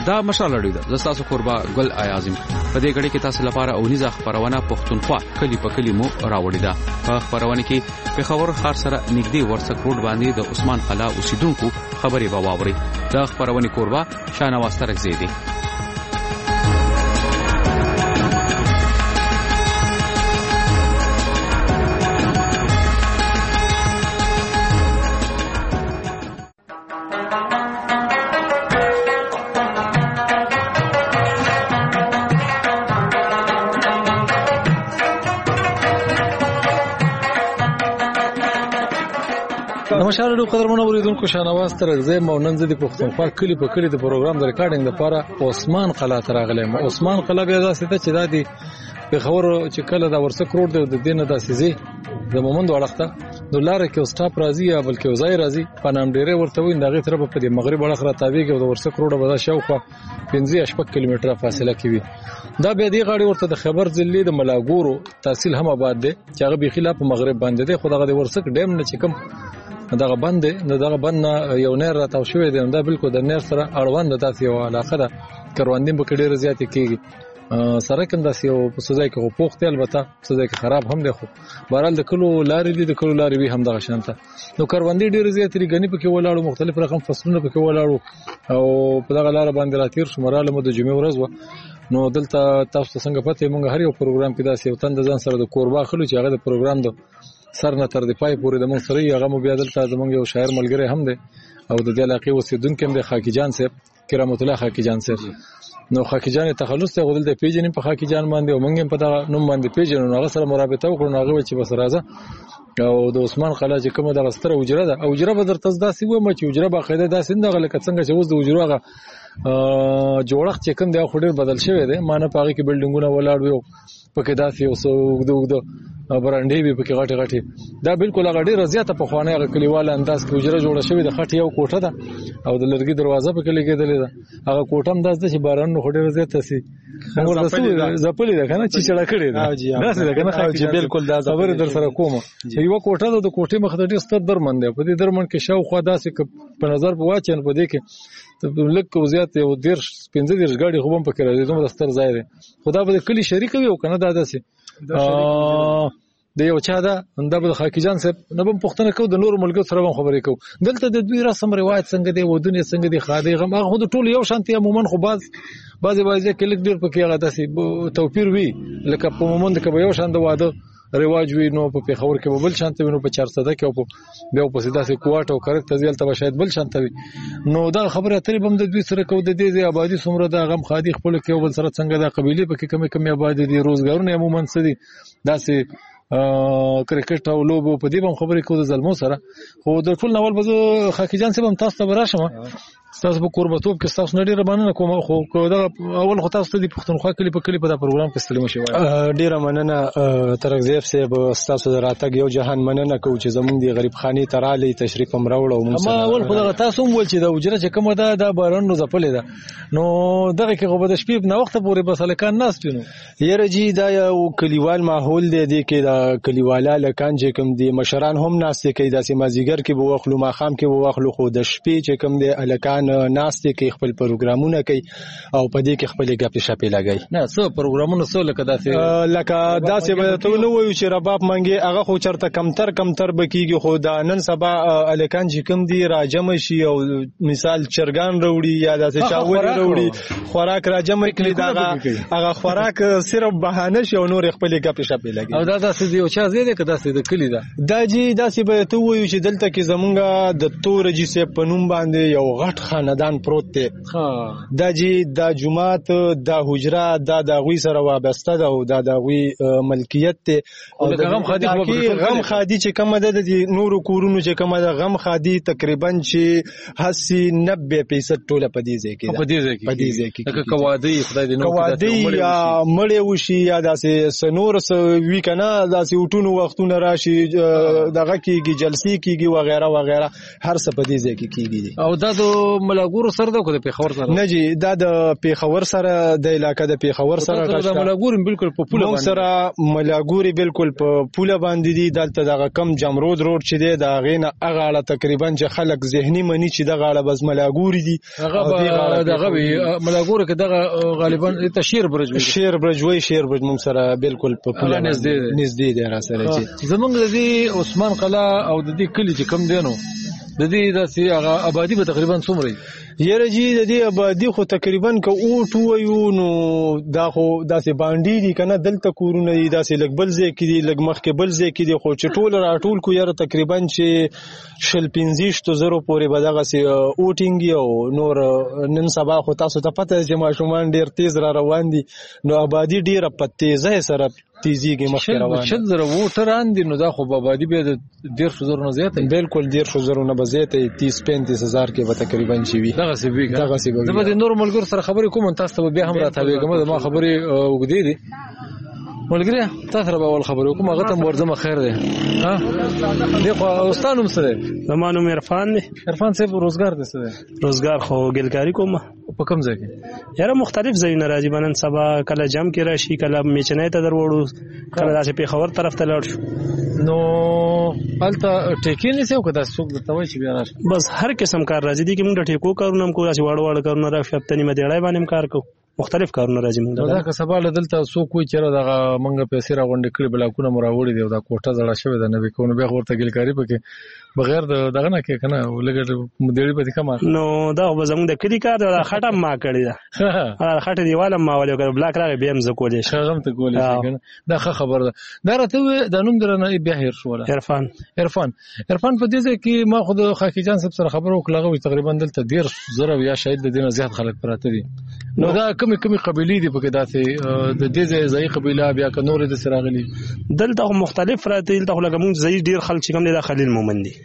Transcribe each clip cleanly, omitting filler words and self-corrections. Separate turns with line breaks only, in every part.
دا مشال لري د تاسو قربا ګل اعظم په دې غړي کې تاسو لپاره اونیزه خبرونه پښتونخوا کلی په کلی مو راوړی دا په خبرونه کې په خبر خار سره نږدې ورسک روډ باندې د عثمان قلا اوسیدونکو خبري به واوري دا خبرونه قربا شانواز ترک زیدي
نمشار ډو قدرمنو اوریدونکو شانواز ترغزه موننځ د پښتونخوا کلی په کلی د پروګرام د ریکارډینګ لپاره عثمان قلا تراغلم عثمان قلا بیا داسې ته چې دادی په خبر چې کله دا ورسک روډ د دینه داسې زی د مومند وړخته د لار کې سټاپ راځي یا بلکې وزای راځي پنام ډیره ورته وین دغه طرف په د مغرب وړخ را تابع کې د ورسک روډ به شاوخوا 15 کیلومتره فاصله کې وي دا به دی غاړي ورته د خبر ځلې د ملاګورو تحصیل هم آباد دي چې هغه به خلاف مغرب باندې دی خو دغه ورسک ډیم نه چې کوم دغه بند یو نیر راتاو شوی دی دا بالکل د نیر سره اړوند داسې یو علاقه ده کروندین به ډېر زیات کیږي سره کوم داسې یو په سوزای کې پوښتې البته سوزای کې خراب هم دی خو بهرحال د کلو لارې دي د کلو لارې وی هم دغه شانته نو کروندې ډېر زیات لري غنی پکې ولاړو مختلف رقم فصلونه پکې ولاړو او په دغه لار باندې راتیر شمراله مو د جمعې ورځ و نو دلته تاسو څنګه پته مونږ هر یو پروګرام کې داسې یو تند ځان سره د کوربا خلو چې هغه د پروګرام د سر نه تر د پای پورې د مونږ سره هغه مو بیا دلته زمونږ یو شاعر ملګری هم دی او د دې علاقې اوسیدونکو هم دی خاکی جان صاحب کرامت الله خاکی جان صاحب نو خاکی جان تخلص ته غوډل د پیجن په خاکی جان باندې او مونږ په دغه نوم باندې پیجن نو هغه سره مرابطه وکړو نو هغه چې بس راځه او د عثمان قلا چې کومه دغه ستره وجره ده او وجره به درته داسې و ما چې وجره باقاعده داسې نه غل کڅنګ چې اوس د وجره هغه جوړښت چې کوم دی خو ډیر بدل شوی دی مانه پاره کې بلډینګونه ولاړ وي پکې داسې یو څو وګدو برانډې به پکې غټي غټي دا بالکل هغه ډیر زیاته په خوانه هغه کلیواله انداز کې وجره جوړه شوی د خټ یو کوټه ده او د لرګي دروازه پکې لګېدلې ده هغه کوټه هم داسې چې باران نو ډیر زیاته سي موږ د زپلې ده کنه چې چړه کړې ده داسې ده کنه چې بالکل دا خبره در سره کومه یو کوټه ده د کوټې مخ ته ډیر ستر درمن ده په دې درمن کې شاوخوا داسې په نظر په واچن په دې کې لکه زیات یو 15 غاډي خو هم پکې راځي دومره ستر ځای دی خدا به کلی شریک وي او کنه دا داسې د یو چا دا د خاکی جان صاحب نه به پښتنه کو د نور ملګرو سره خبرې کو دلته د دوی رسم روایت څنګه دی ودونه څنګه دی خادي غم هغه د ټول یو شانتي عموما خو بعض کې لیک ډیر پکې هغه داسې توپیر وي لکه په مومند کې به یو شان د واده رواج وي نو په خبر کې بل شانته وي نو په 400 کې او بیا په سیده سي کوټ او کرک تزیل ته شاید بل شانته وي نو دا خبره اترې بم د دوی سره کو د دې آبادی څومره د غم خادي خپل کې بل سره څنګه د قبيله په کمی آبادی دي روزګارونه عموما سدي داسې کرکټ او لوبو په دې بم خبرې کو د زلمو سره خو د ټول نوول به خاکی جان صاحب تاسو ته براشم تاسو په قربتوب کې تاسو نه ډیره مننه کوم خو دا اول خو تاسو د پښتونخوا کلی په کلی په دا پروګرام کې استلم شوی
ډیره مننه ترغزیف صاحب تاسو دراتګ یو جهان مننه کو چې زمونږ دی غریب خاني ترالی تشریف هم راوړو موږ
ما اول خو دا تاسو هم ول چې دا وجره چې کومه دا باران نو زپلې ده نو دغه کې خو به د شپې نه وخت پورې بس لکان ناس پینو
یره جی دا یو کلیوال ماحول دی کې دا کلیواله لکان چې کوم دی مشران هم ناس کوي داسې مازیګر کې به وخلو ماخام کې به وخلو خو د شپې چې کوم دی الکان ناستې کې خپل پروګرامونه کوي او په دې کې خپل غپې شپې لګي
نه څو پروګرامونه څو لکه داسې
به ته نو وایو چې رباب منګي هغه خو چرته کمتر بکیږي خو دا نن سبا الکان چې کوم دی راجم شي او مثال چرګان وروړي یا داسې چاور وروړي خوراک راجم کړي دا هغه خوراک صرف بهانه شي او نور خپل غپې شپې لګي
او دا داسې یو چا زیاده که داسې د کلی ده
دا جی داسې به ته وایو چې دلته کې زمونږ د تور جی سه پنوم باندې یو غټ خاندان پروت دی دا جی دا جمعات دا حجره دا غوي سره وابسته ده او دا غوي ملکیت ته
او غم
خادي چې کومه ده د نورو کورونو چې کومه ده غم خادي تقریبا چې 80-90% ټوله په دې ځای کې
لکه کوادی خدای دې نو
کوادی یا مړې وشي یا داسې سنور وی کنه داسې وټونو وختونه راشي دغه کېږي جلسې کېږي وغیرہ هر څه په دې ځای کې کېږي
او دا د ملاګور سره ده کو د پیښور سره
نه جی دا د پیښور سره د علاقې د پیښور سره
د ملاګور بالکل په پوله
باندې سره ملاګوري بالکل په پوله باندې دي دلته دغه کم جمرود روډ چې دی دا غینه اغه اړه تقریبا چې خلک ذهني منی چې دغه اړه بس ملاګوري دي
هغه دغه ملاګور کې دغه غالبا تشیر برج
شیر برج موږ سره بالکل په پوله نږدې دی را سره چې
زمونږ د دې عثمان قلعه او د دې کلی چې کم دینو د دې داسې هغه آبادی به تقریبا څومره
یره جی د دې آبادی خو تقریبا که اوټ وایو نو دا خو داسې باندې دي کنه دلته کورونه دي داسې لګ بل ځای کې دي لګ مخ کې بل ځای کې دي خو چې ټول راټول کو یره تقریبا چې شل 15,000 پورې به دغه سي اوټینګ او نور نن سبا خو تاسو ته پته چې ماشومان ډیر تیز را روان دي نو آبادی ډیره په تیزه سره تیزیږي مخ روان
شل زره ووټران دي نو دا خو آبادی به د 150,000 نه زیاته
بالکل 150,000 نه به زیاته 30-35,000 کې به تقریبا شي وي
دغه سی وی زه به د نور ملګرو سره خبرې کوم تاسو ته بیا هم راتاویږم ما خبرې وګدې دي ملګری تاسو سره به ول خبرې کوم هغه ته ورځم خیر دی ها دغه استاد هم سره
زمانو عرفان دی
عرفان صاحب روزګار دي سره
روزګار خو ګلکاری کوم
په کوم ځای کې
یاره مختلف ځایونه راځي بنن سبا کله جام کې راشي کله میچنې ته دروړو کله داسې پیښور طرف ته لاړ شو
نو البته ټیکې نه سو کدا څوک د توي چې بیا راش
بس هر قسم کار راځي دي چې موږ د ټیکو کارونه هم کوو چې واړه کارونه راځي هفته نیمه دیړای باندې کار کوو مختلف کارونه راځي موږ
دا که سبا له دلته څوک وي چې دغه منګه پیسې راغونډې کړي بلاکونه مراوړي دی دا کوټه زړه شوی د نبی کوونه بیا ورته ګلکاری پکې بغیر دغه نه کې کنه ولګړ مدیری پتی کما
نو دا زموږ د کلی کار دا خټه ما کړی دا خټه دیواله ما ولې کړ بلاک راغی بیا هم ز کولې
شغم ته کولې کنه دا خبر ده دا راته د نوم درنه بیا هیر شو
عرفان
په دې ځای کې ما خود خاکی جان صاحب سره خبرو کړغوي تقریبا دلته 100,000 یا شاید د دینه زیات خلک پراته دي نو دا کمی قبیلې دي پکې داسې د دې ځای قبیله بیا ک نور د سراغلي
دلته مختلف راته دلته لګمون ځای ډیر خلک چې کوم د خلیل مومن دي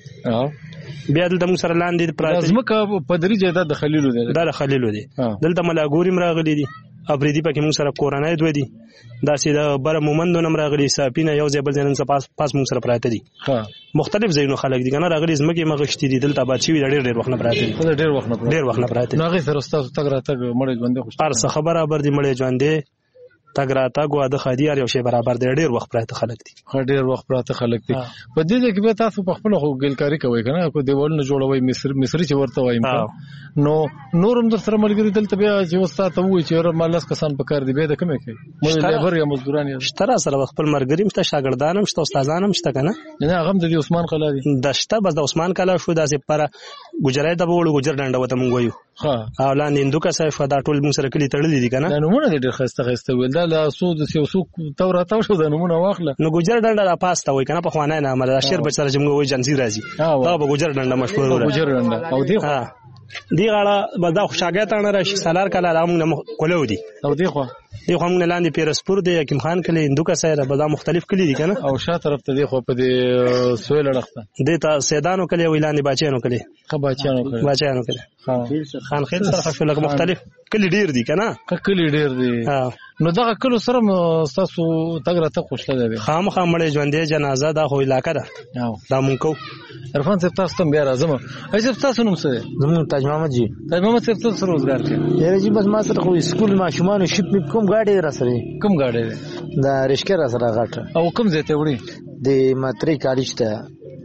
بیا دلته موږ سره لاندې پراته
ځمکه په درې ځای د خلیلو دي
دا خلیلو دي دلته ملاګوري مراغلي دي ابریدي پکې موږ سره کورانای دوی دي دا سي د بر مومندو نم راغلي ساپینه یو ځای بل ځای نن پاس موږ سره پراته دي مختلف ځایونو خلک دي کنه راغلي ځمکه مغشتي دي دلته بچي ډېر وخت نه پراته دي ډېر وخت نه پراته
نو هغه سره تاسو تګ راتګ مړ ژوندې خوشاله
هر څه خبره بر دي مړ ژوندې تګ راتګ او د خديار یو شی برابر دی ډېر وخت پراته خلک دي
ډېر وخت پراته خلک دي په دې کې به تاسو په خپل خو ګلکاری کوي کنه کو دیوالونه جوړوي مصری چې ورته وایم نو نورم در سره ملګری دلته بیا چې وستا ته وای چې مالس کسان په کار دی به د کومه کوي مې لیبر یا مزدوران یا
شتره سره خپل مرګریم شته شاګردانم شته استادانم شته کنه
نه هغه د عثمان قلعه دي
دشته بس د عثمان قلعه شو داسې پر ګجرای ته وړو ګجر ډنډه وته مونږ وایو او لاندې هندوکا صاحب شو دا ټول موږ سره کلی تړلې دي کنه
دا نمونه ډېر خسته ویل دا لا سود سیوسو توراتو شو دا نمونه واخله
نو ګجر ډنډه را پاسته وای کنه په خوانه نه مله شیر بچره جمګ وای جنسي راځي دا به ګجر ډنډه مشهور وره
ګجر ډنډه او
دی غاړه بدا خوشاګه تانه راشي سالار کله رامنه کولو دي
او دی خو
هم نه لاندې پیرسپور دی حکیم خان کلی هندوکا سره بدا مختلف کلی دي کنه
او شا طرف ته دی خو په دې سویل لړخته
دی ته سیدانو کلی ویلاندې باچانو کلی باچانو کلی خان خیل سره خو لکه مختلف کلی ډیر دي کنه
کلی ډیر دي نو دا کله سره تاسو تګ راته خوشاله دي
خامخا مړې ژوندې جنازه دا خو علاقه ده دا مونږ کو
عرفان صاحب تاسو ته بیا راځم ایسه تاسو نوم څه
زمون تاج محمد جی
صاحب تاسو روزګار کې
یاره جی بس ما سره خو سکول ماشومان شپ کوم گاډي را سره
کوم گاډي
دا رشکه را سره غټه
او کوم ځای ته وړي
د ماتری کالج ته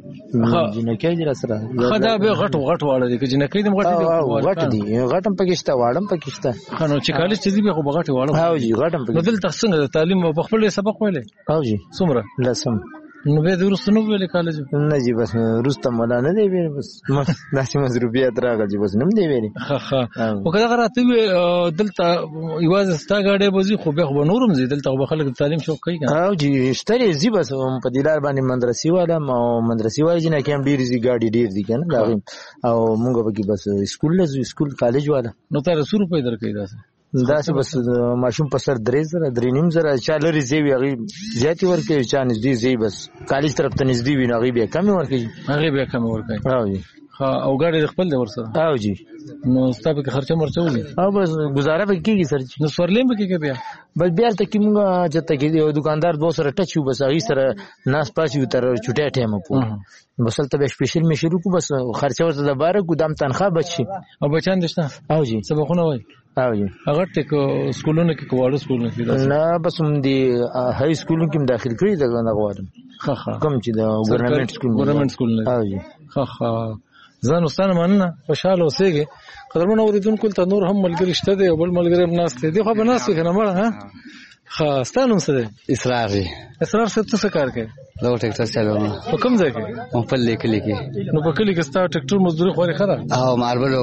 جنکې دې را سره
خدا به غټ واړه دي چې جنکې دې
غټ دي غټم پکشته واړم پکشته
خنو چې کالج چې دې به غټ واړه
هاو جی غټم پکشته
بدل څنګه د تعلیم په خپل سبق ویلې
هاو جی
څومره
لسم
نو به درست نو ویلې کالج
نه جی بس روسته مولا نه دی ویل بس داسې مزروبیات راغلی جی بس نم دی ویل
او کله راته دلته یوازې ستا غاډه بوزي خو به خو نورم زی دلته خو خلک تعلیم شوق کوي
هاو جی ستړي زی بس په دلار باندې مدرسې والا او مدرسې والا جنا کې هم ډیر زی غاډي ډیر دي کنه دا او مونږ به کې بس سکول کالج والا
نو تر 100 روپے درکې
داسې بس ماشوم په سر 3,000 چا لري زیوی هغه زیاتی ورکې چا نږدې زی بس کالج طرف ته نږدې وي هغه به کم ورکې
هغه به کم ورکې
هاو جی
ها او ګاډي خپل دی ورسره
او جی
نو ستاسو کې خرچه مرچه ولې
او بس گزاره به کیږي سر
نو سورلیم به کې بیا
بس بیا ته کی مونږه چې ته کې یو دکاندار دو سره ټچ یو بس هغه سره ناس پاسي تر چټه ټیم په بس ته به سپیشل می شروع کو بس خرچه ورته د بار ګدام تنخواه بچي
او بچان دشته
او جی
سبقونه وای
او جی
هغه ټیک سکولونو کې کوواړو سکولونو کې
نه بس هم دی های سکولونو کې داخل کړی دا غواړم کوم چې د ګورنمنت سکول
او جی ځان واستانه مننه خوشاله اوسېږي قدرمن اوریدونکو ته نور هم ملګری شته دی او بل ملګری هم ناست دی خو به ناست کنه مړه ها ستانو څه دی
اسرار
څه کار کوي
دا ټریکټر چلاوم
په کوم ځای کې
په لیکلي کې
نو په کلی کې ستا ټریکټر مزدوري خوري خره
او ماربلو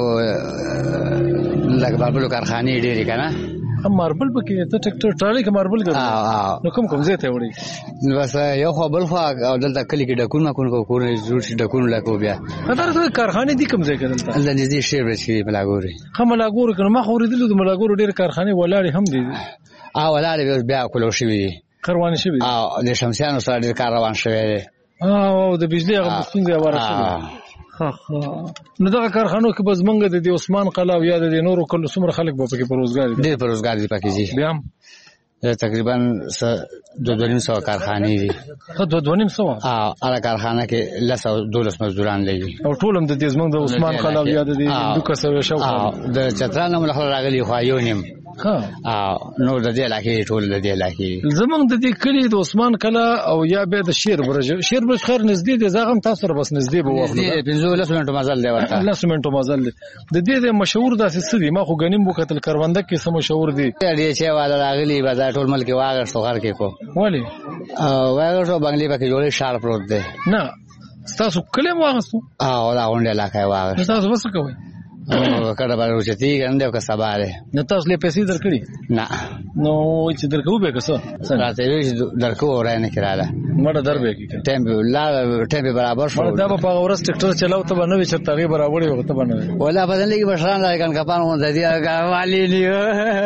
کارخانه ډېرې کنه
هم ماربل پکې ته ټریکټر ټرالی کې ماربل ګرځي نو کوم ځای ته وړي
نو بس یو خو بل خو او دلته کلی کې ډکونه کورونه جوړ شي ډکونه لا کو بیا
دا کارخانه دي کوم ځای کې دلته
الله نږدې شي شي ملاګوري
هم ملاګوري کنه ما خو ورېدل د ملاګوري ډېر کارخانه ولاړې هم دي
ولاړې بیا کولو شي وي
کاروان شي
او د شمسیانو سره ډېر کار روان شوی
او د بجلی هغه څنګه واره شي نو دا کارخانو کې بس منګه د عثمان قلا او یاد د نورو کله څومره خلک به پکې پروزګار دي
ډېر پروزګار دي پکې جی
بیا
تقریبا 2.5 کارخانې دي
2.5
هغه کارخانه کې 12 مزدوران لګي
او ټول هم د دې زمنګ د عثمان قلا او یاد دي دوکه سوي شو
د چترانو ملخره راغلي خو یو نیم نو د دې علاقې ټول د دې علاقې
زمونږ د دې کلی د عثمان کلا او یا به د شیربرج خیر نږدې دي زغم تاسو سره بس نږدې به وخت
15 منټو مزل دی ورته
15 منټو مزل دی د دې مشهور داسې څه دي ما خو غنیم وکتل کروندک کې سم مشهور دي
دې چې والا راغلي بازار ټول ملک واغ سوغر کې کو
ولی
واغ ټول بنگلې پکې جوړې شار پروت دی
نه تاسو کله واغستو
دا غونډه علاقه واغ
تاسو وسه کوي
کړه به روچتي ګنده او کسباله
نو تاسو له پیسې درکړي
نه
نو چې درکو به کسو
راته وی درکو ورانه کړاله
مړه دربه کې
ټیم برابر شو
دا په ورس ټریکټر چلاو ته باندې چې تغي برابر یو ته باندې
ولا بدل کې بشران راګن کپان مون د دې غوالي نیو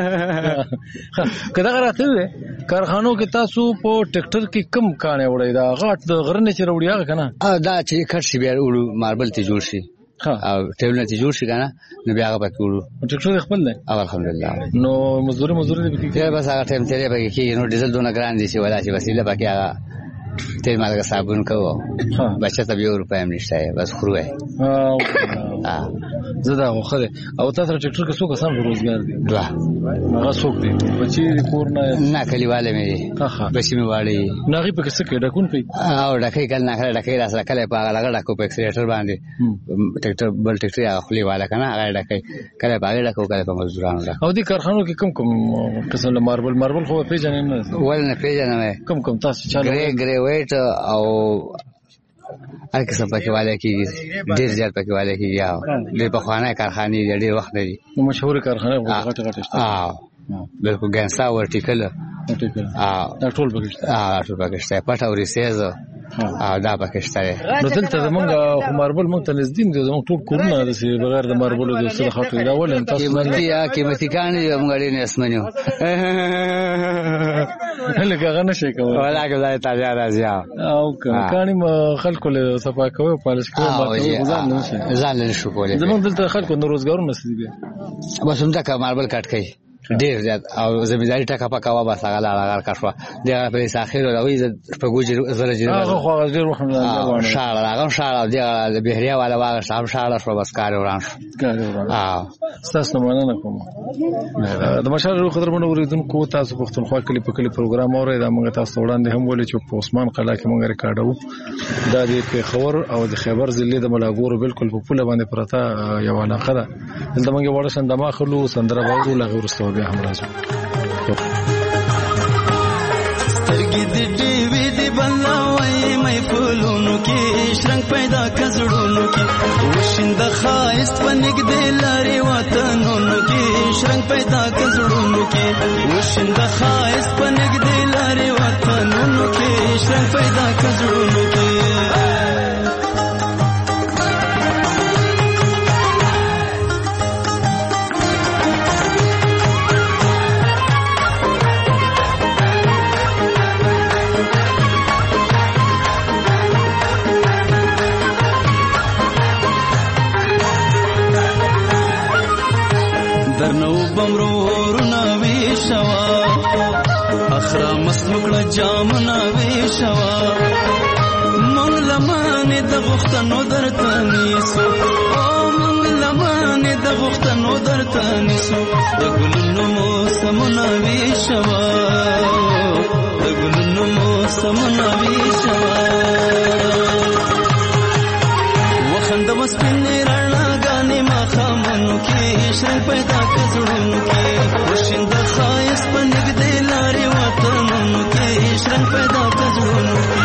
کدا راته کارخانو کې تاسو په ټریکټر کې کم کانه وړي دا غاټ د غرنه چې وړي هغه کنه
دا چې کټ شي بیا وړو ماربل ته جوړ شي او ټیبل ته جوړ شي کنه نو بیا هغه پکې وړو
ټریکټر خپل دی
الحمدلله
نو مزدوري دې
کې بس هغه ټیم تیرې پکې کې نو ډیزل دونه ګران دي چې ولا چې وسیله پکې هغه تیل مالګه صابون کوو بچا ته 2 روپیا هم نشته بس خروه
زدا خو او تاسو ټریکټر کې څوک سم روزګار دي
دا
هغه څوک دي بچي کور
نه کلیواله مې بچي مې واړي
ناغي په څه کې ډکون کوي
او ډکې کله نه کله ډکې راس کله په هغه لګړه کو په اکسلریټر باندې ټریکټر بل ټریکټر هغه خلی والا کنه هغه ډکې کله په هغه ډکو کله په مزدورانو ډک
او دي کارخانو کې کوم قسم له ماربل خو پیژنې نه
ول نه پیژنې
کوم تاسو چالو
ګری ویټ او هر قسم پکې والے کېږي ډېر زیات پکې والے کېږي او ډېر په خوانه کارخانې ډېر وخت لري
مشهور کارخانه غټه
بالکل ګنسا ورټیکل
ټول
پکشته پټ او ریسیز دا پکشته
نو دلته زمونږ ماربل مونږ ته نږدې دي زمونږ ټول کورونه د بغیر د ماربل د څه خاطر دا ول تاسو
قیمتي کانې موږ لري نه اسمنو
لکه غنه شي کوي
ولا کله تاجا راځي
او کانې خلکو له صفا کوي پالش کوي
ځان نه شو کولای
زمونږ دلته خلکو نو روزګارونه سدي بیا
بس هم دا ماربل کټ کوي ډیر زیات او زمینداری ټکا پکاوه بس هغه لاغار کښوا د په اخر راوي په ګوجر زره جره
هغه خو ډیر وخت
شاله د بهریا والا واغ صاحب شاله شو بس کار وران
تاسو مننه کوم د مشال قدرمن اوریدونکو تاسو پښتونخوا کلی په کلی پروګرام اورئ دا موږ تاسو وړاندې هم ولې چې په عثمان قلا کې موږ ریکارډو دا د پیښور او د خیبر ضلع د ملاګورو بالکل په پوله باندې پرتا یو علاقه ده دلته موږ وړه سندما خلو سندره باور له ورسته بیا هم راځو
سترګې د ډېوې د بلاوي مې فلونو کې شرنګ پیدا کزړونو کې وشند خایست پنګ د لارې وطنونو کې شرنګ پیدا کزړونو کې وشند خایست پنګ د لارې وطنونو کې شرنګ پیدا کزړونو کې وکړه جامونه ویشوا مونږ لمانې د غوښتنو درته نیسو مونږ لمانې د غوښتنو درته نیسو د ګلونو موسمونه ویشوا د ګلونو موسمونه ویشوا وخنده وسپینې رڼاګانې ماښامونو کې شرنګ پیدا کړه زړونو کې وشیند ښایست په نږدې لارې وطنونو کې شرنګ پیدا کړه زړونو کې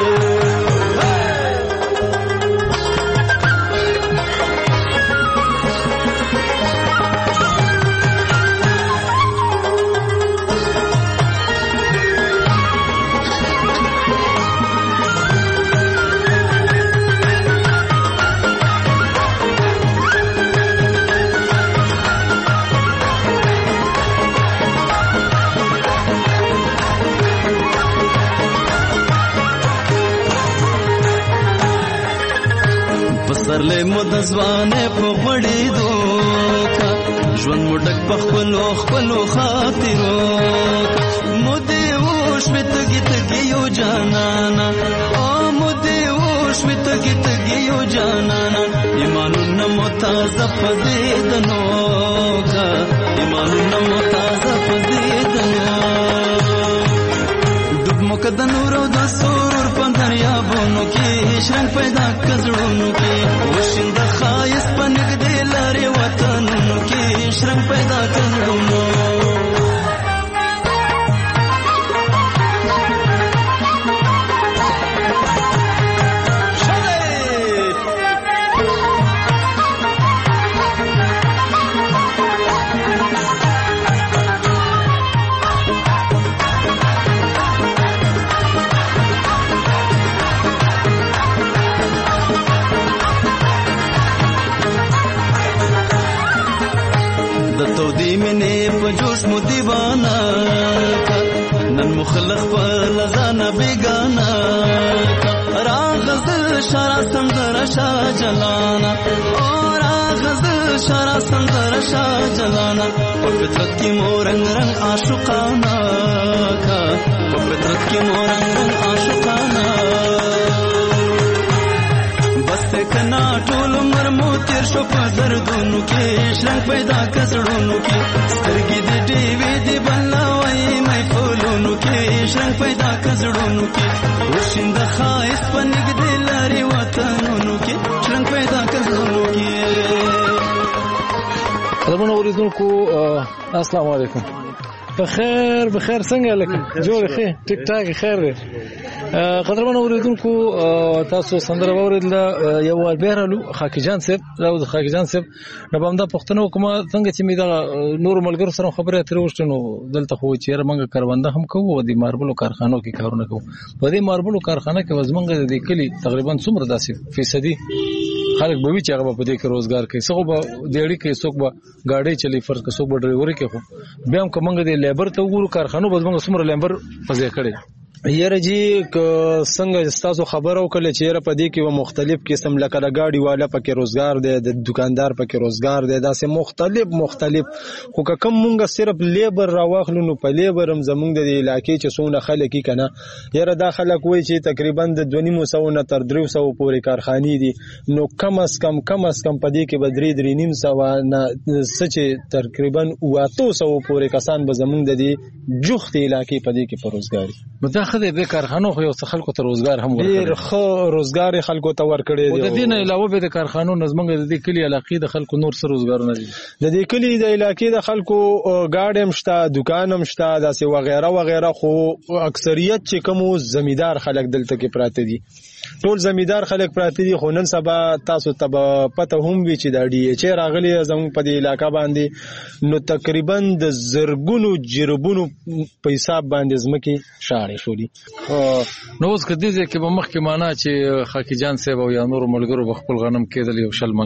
پسرلی مو د ځوانۍ په غوړېدو کا ژوند مو ډک په خپلو خاطرو کا مودې وشوې تږي تږي یو جانانا مودې وشوې تږي تږي یو جانانا ایمانونه مو تازه په دیدنو کا ایمانونه مو تازه په دیدنو ډوب مو که د نورو د سرور په دریابونو کې شرنګ پیدا کړه زړونو کې وشیند ښایست په نږدې لارې وطنونو کې شرنګ پیدا کړه زړونو تودی منې په جوش مو دیوانه نن مخلخ په لزانه بیگانه راغزل شارا سندره شاه جلانا راغزل شارا سندره شاه جلانا په فطرت کې مو رنگ رنگ عاشقانه په فطرت کې مو رنگ رنگ عاشقانه بس کنا ټول عمر مو تیر شو په دردونو کې شرنګ پیدا کړه زړونو کې سترګې دې ډېوې دې بلوي محفلونو کې شرنګ پیدا کړه زړونو کې وشیند ښایست په نږدې لارې وطنونو کې شرنګ پیدا کړه زړونو کې
قدرمنو اوریدونکو السلام علیکم بخیر څنګه لکه جوړ ښه ټیک ټاک خیر دی قدرمنو اوریدونکو تاسو سندره واوریدل یو ور بیرالو خاکی جان صاحب راو خاکی جان صاحب نو باندې پښتنو کومه څنګه چې می دا نور ملګرو سره خبره اترې وشتنو دلته خو چیرې منګه کارونده هم کوو د ماربلو کارخانو کې کارونه کوو په دې ماربلو کارخانه کې وزمنګ د کلی تقریبا څومره 10% خلک به وی چې هغه په دې کې روزګار کوي څوک به دیړي کې څوک به گاډي چلی فرض کې څوک به ډرایور کې خو بیا هم کومنګ د لیبر ته وګورو کارخانو وزمنګ څومره لیبر پځې کړي
یاره جی څنګه تاسو خبرو کله چې یاره په دې کې و مختلف قسم لکه د گاډي والا پکې روزګار دی د دکاندار پکې روزګار دی دا سه مختلف خو کوم مونږه صرف لیبر راوخلو نو په لیبر هم زمونږ د علاقې چې څونه خلک کنا یاره دا خلک وای چې تقریبا د 2.5 نه تر 300 پورې کارخانې دي نو کم از کم په دې کې بدري 3.5 نه سچ تقریبا 800 پورې کسان به زمونږ د جوخت علاقې په دې کې پر روزګاری
خدای به کارخانو خو یو څه خلکو ته روزګار هم ورکړي
ډیر خو روزګار خلکو ته ورکړي
او د دې نه علاوه به د کارخانو نظمنګ د دې کلی علاقې د خلکو نور سره روزګار نه دي
د دې کلی د علاقې د خلکو گاډي هم شته دکان هم شته داسې وغیرہ خو اکثریت چې کوم زمیدار خلک دلته کې پراته دي ټول زمیدار خلک پراته دي خو نن سبا تاسو ته پته هم وی چې د ډي ایچ راغلي زموږ په دې علاقې باندې نو تقریبا د زرګونو جربونو په حساب باندې زمکه شاړې شولې
نو اوس کدي چې په مخ کې معنا چې خاکی جان صاحب او یا نور ملګرو خپل غنم کېدل یو شل منه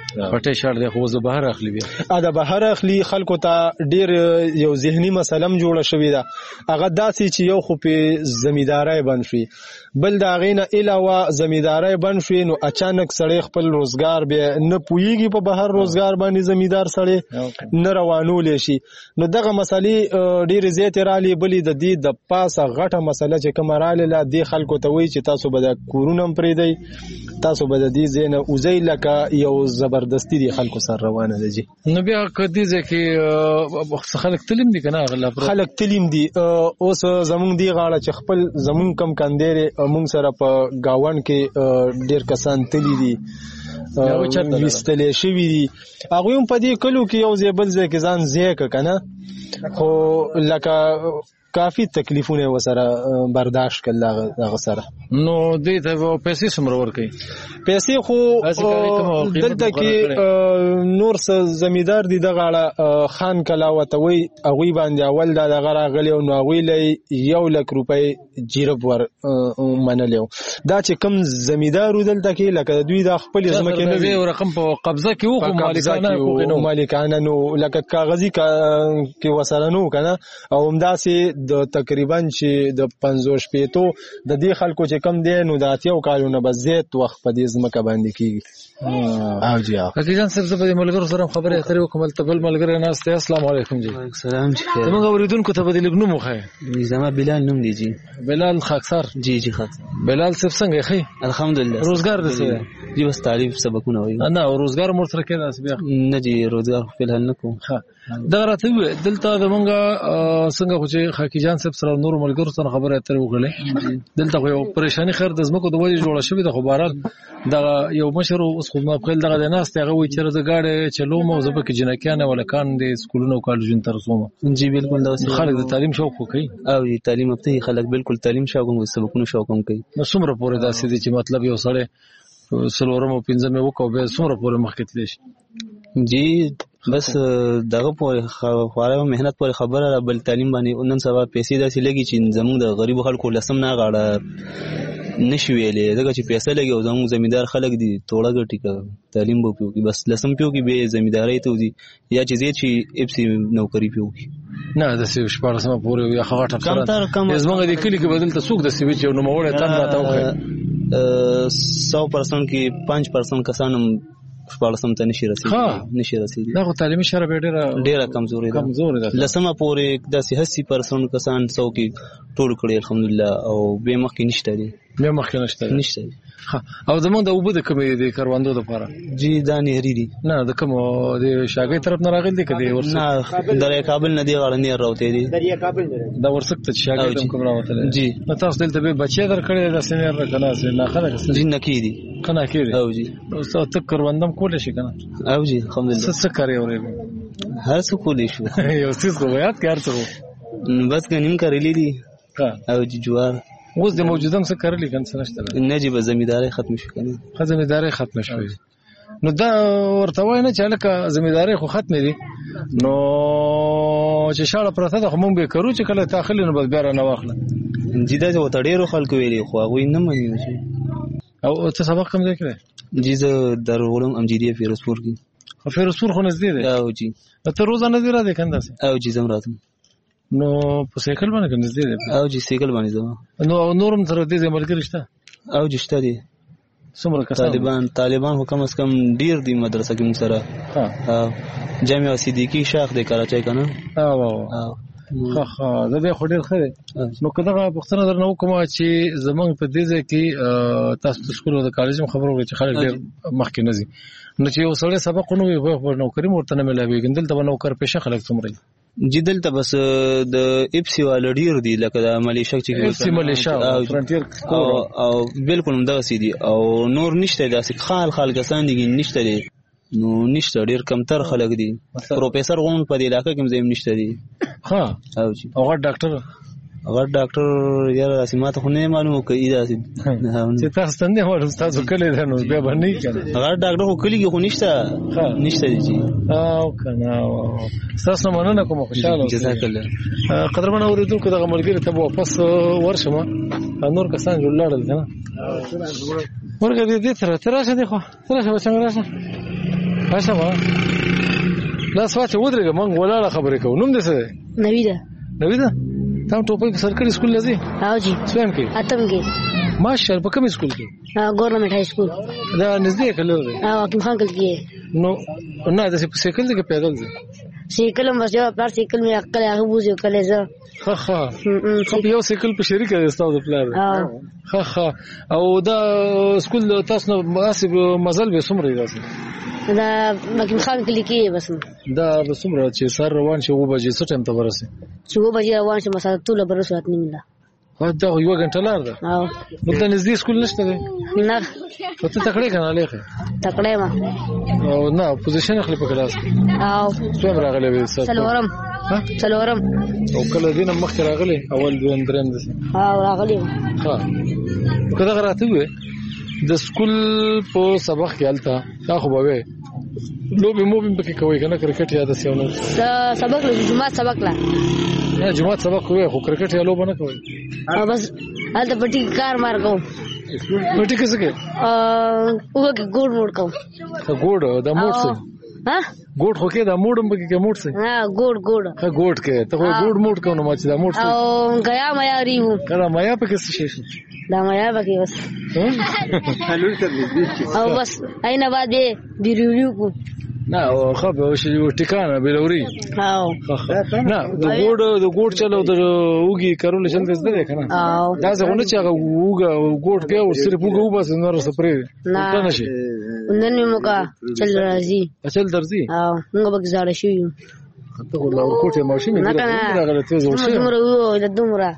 پټه شړ دی خو زه بهر اخلي بیا
دا بهر اخلي خلکو ته ډیر یو ذهني مسله جوړه شوې ده هغه داسې چې یو خو په زمیندارای بند شي بل دا غینه علاوه زمیندارای بند شي نو اچانک سړی خپل روزګار به نه پويږي په بهر روزګار باندې زمیندار سړی نه روانول شي نو دغه مسلې ډیر زیات رالی بلې د دې د پاسه غټه مسله چې کوم رالی لا دی خلکو ته وایي چې تاسو به د کورونم پرې دی تاسو به د دې زینه اوزي لکه یو زبردستی دی خلکو سره روانه ده جی
نو بیا کدي ځکه خلک تلیم دي کنه غلا
خلک تلیم دي اوس زمونږ دی غاړه چې خپل زمونږ کم کاندېره مونږ سره په گاون کې ډیر کسان تلی دي وستلې شوی دي هغه هم په دې کلو کې یو ځای بل ځای کې ځان زیک کنه خو لکه کافی تکلیفونه وسره برداشت کړل هغه سره
نو دې ته پیسې سمره ورکي
پیسې خو دلته کې نور زمیندار دي د غاړه خان کلاوته وي هغه باندې اول د غره غلی او نو غوي 1 لک روپۍ جیرب ور منلو دا چې کم زمیندارو دلته کې لکه دوی د خپل ځمکه نه وي
رقم په قبضه کې وو
مالکانه نو لکه کاغذي کې وسره نو کنه او همداسې د تقریبا چې د 50 پیټو د دې خلکو چې کم دی نو د اتیو کالونه بزیت وخت په دې ځمکه باندې کیږي
او جی حقیقت صرف په ملګرو سره خبرې اترې وکم تبل ملګری نه است السلام علیکم جی
سلام جی
موږ اوریدونکو ته بدل نوم وخه
زما بلال نوم دی جی
بلال خاکسار
جی جی خاکسار
بلال صرف څنګه خې
الحمدلله
روزګار دې
جی بس تعریف سبقونه وایي
نه روزګار مور سره کې داس بیا
نه جی روزګار په الحال نه کوم
دا راته دلته د مونږه څنګه خو چې خاکی جان صاحب سره نور ملګرو سره خبره اترې وکړلې دلته خو یو پریشانی خیر د زمکو د وجې جوړه شوې د خبرات دا یو مشر اوس خو ما خپل دغه د ناس ته هغه وی چې د گاډي چلوم او زبه کې جنکیانه ولکان د سکولونو او کالجونو ترسوم
جی بالکل دا
خلک د تعلیم شوق کوي
او تعلیم ته خلک بالکل تعلیم شوق او سبقونو شوق کوي
نو څومره پورې داسې دي چې مطلب یو سړی سلورم او پنځم وکاو به څومره پورې مخکې تللی شي
جی بس دغه پورې خواره مهنت پورې خبره بل تعلیم باندې نن سبا پیسې داسې لګي چې زموږ د غریب خلکو لسم نه غاړه نشي ویلې دغه چې پیسې لګي او زموږ زمیندار خلک دي توړه ګټي تعلیم به پیو کی بس لسم پیو کی به زمینداری ته دي یا چې زه چې اف سي نوکری پیو کی
نه د سی شپارسمه پورې یا خغټه سره زموږ د کلی کې بدل ته سوق د سی وچ نو موړه تم راته وخه 100%
کې 5% کسانم شپارسم ته نشي رسیدي
دا خو تعلیمي شرایط
ډیره کمزوري ده لسمه پورې د 80% کسان 100 کې ټول کړي الحمدلله او به مخکې نشته نشته
او زمونږ د وبد کمې د کاروندو لپاره
جی دا نهري دي
نه د کوم د شاګي طرف نه راغلي کدي
ورسره درې کابل نه دی غړ نه راوته دي
درې کابل دا ورسکته شاګي کوم راوته
جی
نو تاسو دلته به بچي درکړي د سینیر کلاس نه خلک
جی نکیدي
کنه کېږي
او جی
نو تاسو کاروندم کول شي کنه
او جی الحمدلله
څه کوي اورې
هر څه کولی شو
یو څه خو یاد کارته
بس کنیم کړلی دي او جی جوار
اوس د موجودم څه کړلی کنه نشته
نه جی به زمینداری ختم شو کنه
زمینداری ختم شوی نو دا ورته وای نه چې لکه زمینداری خو ختم دي نو چې شاړه پرته د همون به کرو چې کله داخلي نو بس بیا نه واخله
جی دا ته ډیرو خلکو ویلي خو هغه نه مني
او ته سبق کوم ځای کې
جی زه دارالعلوم امجدیه فیروزپور کې
فیروزپور خو نږدې دی
او جی
ته روزانه دی را دي کنده
او جی زم راتم
نو په سایکل باندې کنده دی
او جی سایکل باندې زما
نو نورم سره دې ملګری شته
او جی شته دي
څومره کسان
طالبان خو کم از کم ډیر دی مدرسه کې موږ سره جامعه صدیقی شاخ د کراچۍ کنه
او دا به خو ډیر خره نو کله پښتنه درنه کوم چې زمونږ په دې ځای کې تاسو د سکول او د کالج خبرو چې خلک ډیر مخکې نه زی نو چې یو سړی سبق نو وي په نوکری مرته نه ملوي ګندل ته نوکر پېښه خلک څومره
جدل ته بس د اف سی وال ډیر دی لکه د ملیشیا چې
اف سی ملیشیا فرنټیر
او بالکل همدغه سي دي او نور نشته داسې خال کسان دي نشته دي نو نشته ډیر کمتر خلک دي پروفیسور غون په دې علاقې کې زم نشته دي
ها
او جی
هغه
ډاکټر یاره اسمه ته نه معلومه کوي دا
چې تاسو څنګه وایو تاسو کله ده نو بیا باندې کنه
هغه ډاکټر خو کلی کې خو نشته دي جی
او کنه تاسو مننه کوم خوشاله
جزاک الله
قدرمن اوریدونکو دغه ملګری ته واپس ورشم نور کسان جوړل کنه ورګه دې تر راشه دی خو تر راشه څنګه راشه اشه ما لا سواته ودرېږه مونږ ولاړه خبرې کوو. نوم دې څه دی؟ نویده تام ټوپک سرکاري سکول لځي؟
او جی
سویم کې
اتم کې
ماشاءالله. په کوم سکول کې؟
ګورنمنت های سکول.
دا نږدې کله دی؟
حکیم خان کل کې.
نو نه د سیکل دی کې پیدل دی؟
سیکل هم بس یو پلار سیکل مې عقل هغه بوزي کله زه
ها خو یو سیکل په شریک دی تاسو د پلار. ها او دا سکول تاسو نو مناسب مزل به سمري راځي
دا حکیم خان کلی کې بس
دا به سمره چې سر روان شي و بجې څه ټیم ته ورسي؟
چې و بجې روان شي مساله ټول برسو رات نیمه ده.
دا یو غنټه لار ده. نو ته نږدې سکول نشته دی؟
نه
ته تکړه کنه لیکه
تکړه ما
او نه پوزیشن خپل په کلاس
او
څومره راغلی وې
څلورم
او کله دینه مخکې راغلی اول دویم دریم ده
راغلی
کله راته وې د سکول په سبق کې الته تا خو به لوبي موبي پکې کوي کنه کرکټ یاد سيونه
سبق له جمعه سبق لا
نه جمعه سبق کوي خو کرکټ یا لوبه نه کوي
بس الته پټي کار مار کو
پټي کیسه کې
وګ ګوډ موډ کو
ګوډ دا موډ څه ګوډ خو کې دا موډم پکې کې موډ څه ګوډ کې ته ګوډ موډ کو نو ماچ دا موډ څه
او غیا میا ریو
کله میا پکې څه شي
دا میا پکې بس او بس اینه بعد بیرولو کو
نه خو به شي ټیکانه بلوري نه د ګوډ چلو د وګي کارول چل دې ده کنه دا څنګه چې هغه وګ ګوډ کې او صرف وګ وبس نور سپری
نه نشي نن موګه چل راځي
درځي
موږ به زړه شو
ته ولا ورکوټه ماشين نه راغله ته زو شي
دومره دومره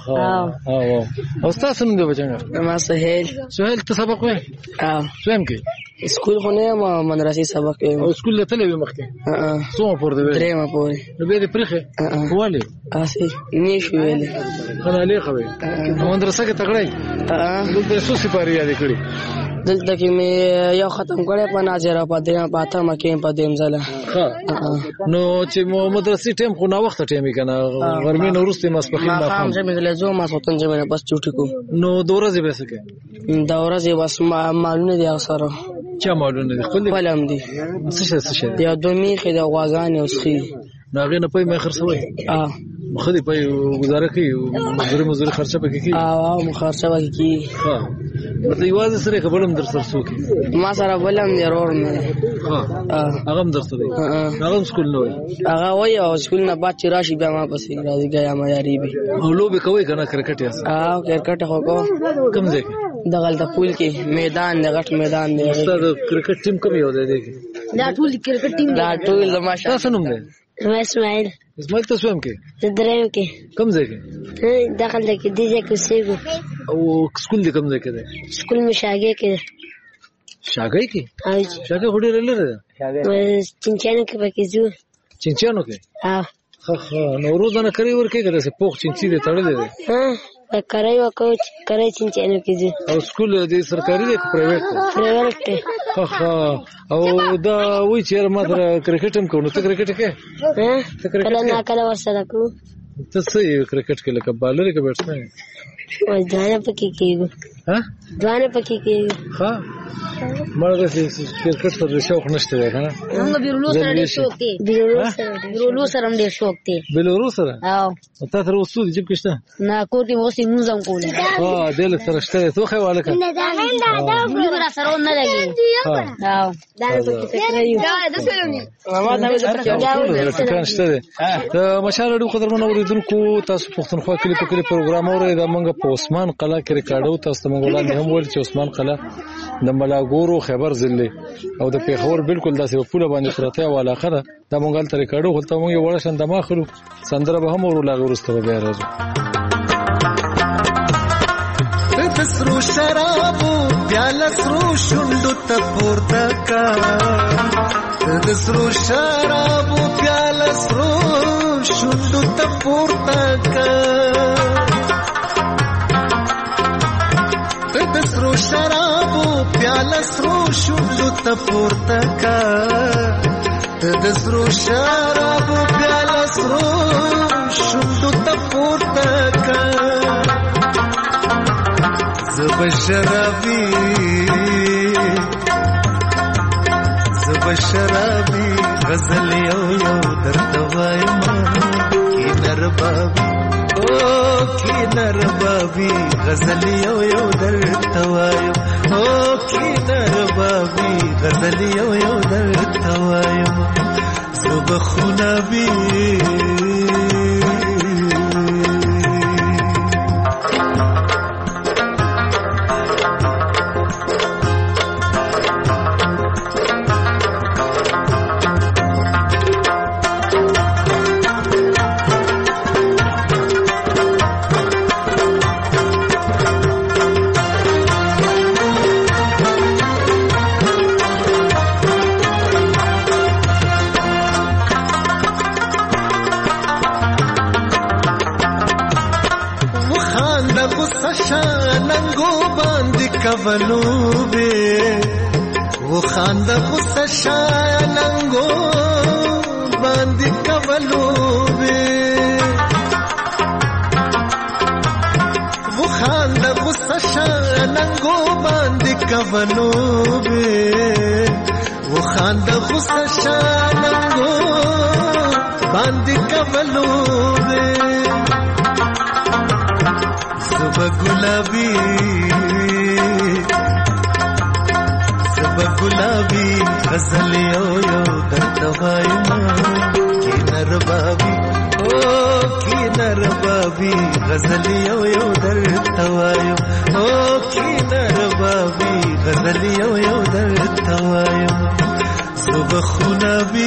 او تاسو نن دی بچنګ
ما سهيل
ته سبق وې څنګه کې
اسکول خو نه ما مدرسې سبق
او اسکول ته تلې مخکې څومره پور دی
درېمه پورې
نو به دې پرخه والي
اسې نشو ویلې
خلا لې خوي مدرسې کې تګړې دلته څه سپاری یاد کړې
دلته کې مې یو ختم کړې په ناظره په دې پاته مکه په دې مزله
نو چې مدرسې ټیم خو نا وخت ټیم کنه ورمه نو ورسته مسپخین
ما خام چې مې له زو ما سوتن چې مې بس چوټي کو
نو دوره زی به سکے
دوره زی بس معلومه دي سره
چا معلومه دي خپل
فلم دي
څه
یا دومي خې د غواګان او سخي
ناغه نه پي مې خرڅوي خدي پي گزاره کوي مزدوري خرچه پکې کوي
خرچه پکې کوي
مطلب یوازې سره خبرم در سره سوکي
ما سره بلم ضرور مې
هغه در سره هغه سکول نو
هغه وای او سکول نه بعد چې راشي بیا ما پسې راځي غیا ما یاري به
او لوبه کوي کنه کرکټ یې
کرکټ خو کو
کوم ځای کې
د غلطه پول کې میدان د غټ میدان دی
استاد کرکټ ټیم کوم یو دی
دا ټول کرکټ ټیم دا ټول زماشا
تاسو نوم دی
اسماعیل
تاسو هم کې
درېم کې
کوم ځای کې
داخل کې دي ځای کې سیګو
او سکول دې کوم ځای کې دی
سکول می شاګه کې
کې شاګه هډې لري
چنچانو کې پکې ځو
چنچانو کې نو روزانه کوي ورکه کړه څه پوښ چنچي دې تړلې ده
کرای وکاو کرای چنچانو کې ځو
او سکول دې سرکاري دی که پرایویټ دی او دا وی چیر ماتره کرکټ هم کوو ته کرکټ کې
کله نه کله ورسره کوو
ته څه کرکټ کې لکه بالر کې بیټسمن
ځان پکې کېږي ځان پکې کېږي
مرغه کرکټ سره شوق نشته ده کنه
موږ بیرولو سره ډېر شوق دی بیرولو سره ډېر شوق دی
بیرولو سره تاسو سره وسو دي چې کښته
نه کوټي مو سي موزم کوله
دل سره شته ته خو والک
نه دا سره نه لګي دا پکې تکرایو ما دا
کان شته ده مشال ډو قدرمن اوریدونکو تاسو پښتونخوا کلی په کلی پروګرام اورئ دا موږ په عثمان قلعه کې ریکارډو تاسو موږ وړاندې هم ویل چې عثمان قلعه د ملاګورو خیبر ضلع او د پیښور بالکل داسې په پوله باندې پرته او علاقه ده دا موږ تل ریکارډو خلته موږ وړ شند ما خلو سندره به هم ورو لاغورسته بیا راځو
تسرو شرابو پیاله سرو شوندو ته پورته کا تسرو شرابو پیاله سرو شوندو ته پورته کا تسرو شرابو پیاله سرو شوندو ته پورته کا تسرو شرابو پیاله سرو شوندو ته پورته کا زب
شرابي غزل یو یو درته وایم کینه ربابي او کینه ربابي غزل یو یو درته وایم او کینه ربابي غزل یو یو درته وایم زه خونابي کولو به و خاند غصه شاننگو باندې کولو به و خاند غصه شاننگو باندې کولو به و خاند غصه شاننگو باندې کولو به صبح گلابی گلابی غزل یو یو درته وایم کینه ربابي او کینه ربابي غزل یو یو درته وایم او کینه ربابي غزل یو یو درته وایم صبح خونابي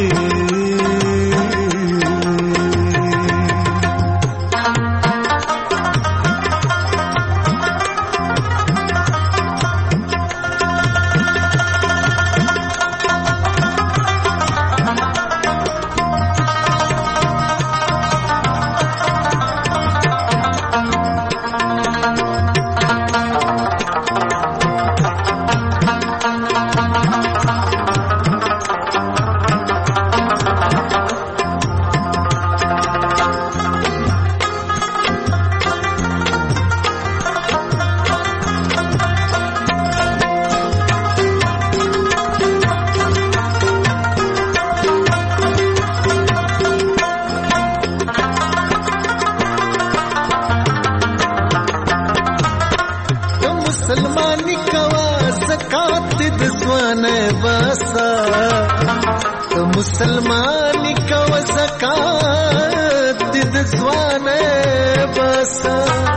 مسلمانی کو زکات د ځوانه بسا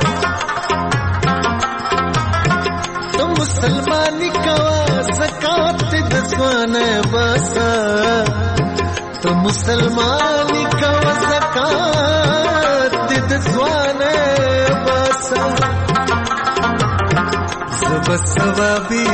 تو مسلمانی کو زکات د ځوانه بسا تو مسلمانی کو زکات د ځوانه بسا زب ثوابي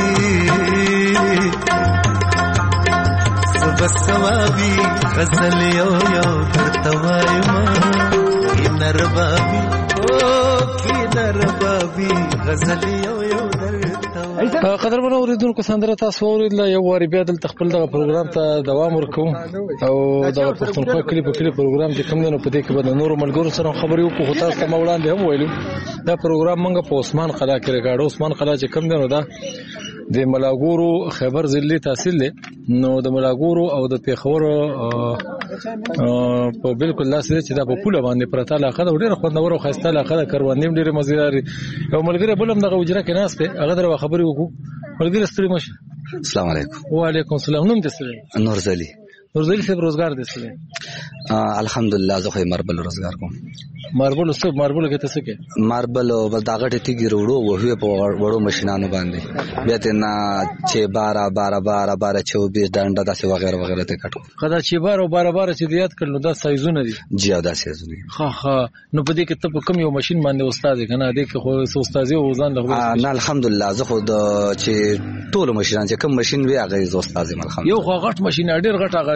بسوابي غزل یو یو درته وایم کینه ربابي او کینه ربابي غزل یو یو درته وایم.
قدرمن اوریدونکو سندره تاسو اوریدله یو واری بیا دلته خپل دغه پروګرام ته دوام ورکوم او دغه پښتونخوا کلی په کلی پروګرام چې کوم دی نو په دې کې به د نورو ملګرو سره خبرې وکړو خو تاسو ته ما وړاندې هم ویلو دا پروګرام موږ په عثمان قلعه کې ریکارډ عثمان قلعه چې کوم دی نو دا د ملاګورو خیبر ضلع تحصیل دی نو د ملاګورو او د پیښور په بالکل لاس دی چې دا په پوله باندې پرته علاقه ده ډېره خوندور او ښایسته علاقه ده کروندې ډېرې مزیدار یو ملګری بل هم دغه اجره کې ناست دی هغه در خبرې وکړو ملګری ستړي مشه.
السلام علیکم.
وعلیکم السلام. نوم دې څه دی؟
نورزلی.
نورزلی صاحب روزګار دې څه دی؟
الحمدلله زه خو ماربل روزګار کوم.
ماربل څه ماربل کې څه کې؟
ماربل بس دا غټه تیګي وروړو وهوی په وړو ماشينانو باندې بیا ته نه چې 12 24 ډنډه داسې وغیرہ وغیرہ ته کټو.
خدا چې 12 چې دیات کړو دا سایزونه دي.
جی دا سایزونه.
ها نو په دې کې ته په کوم یو ماشين باندې استاد کنه دې کې خو استادي او ځان له
نه الحمدلله زه خو د چې ټول ماشينان چې کوم ماشين وی هغه ز استاد یم الحمدلله.
یو خو غټ ماشين ډېر غټ هغه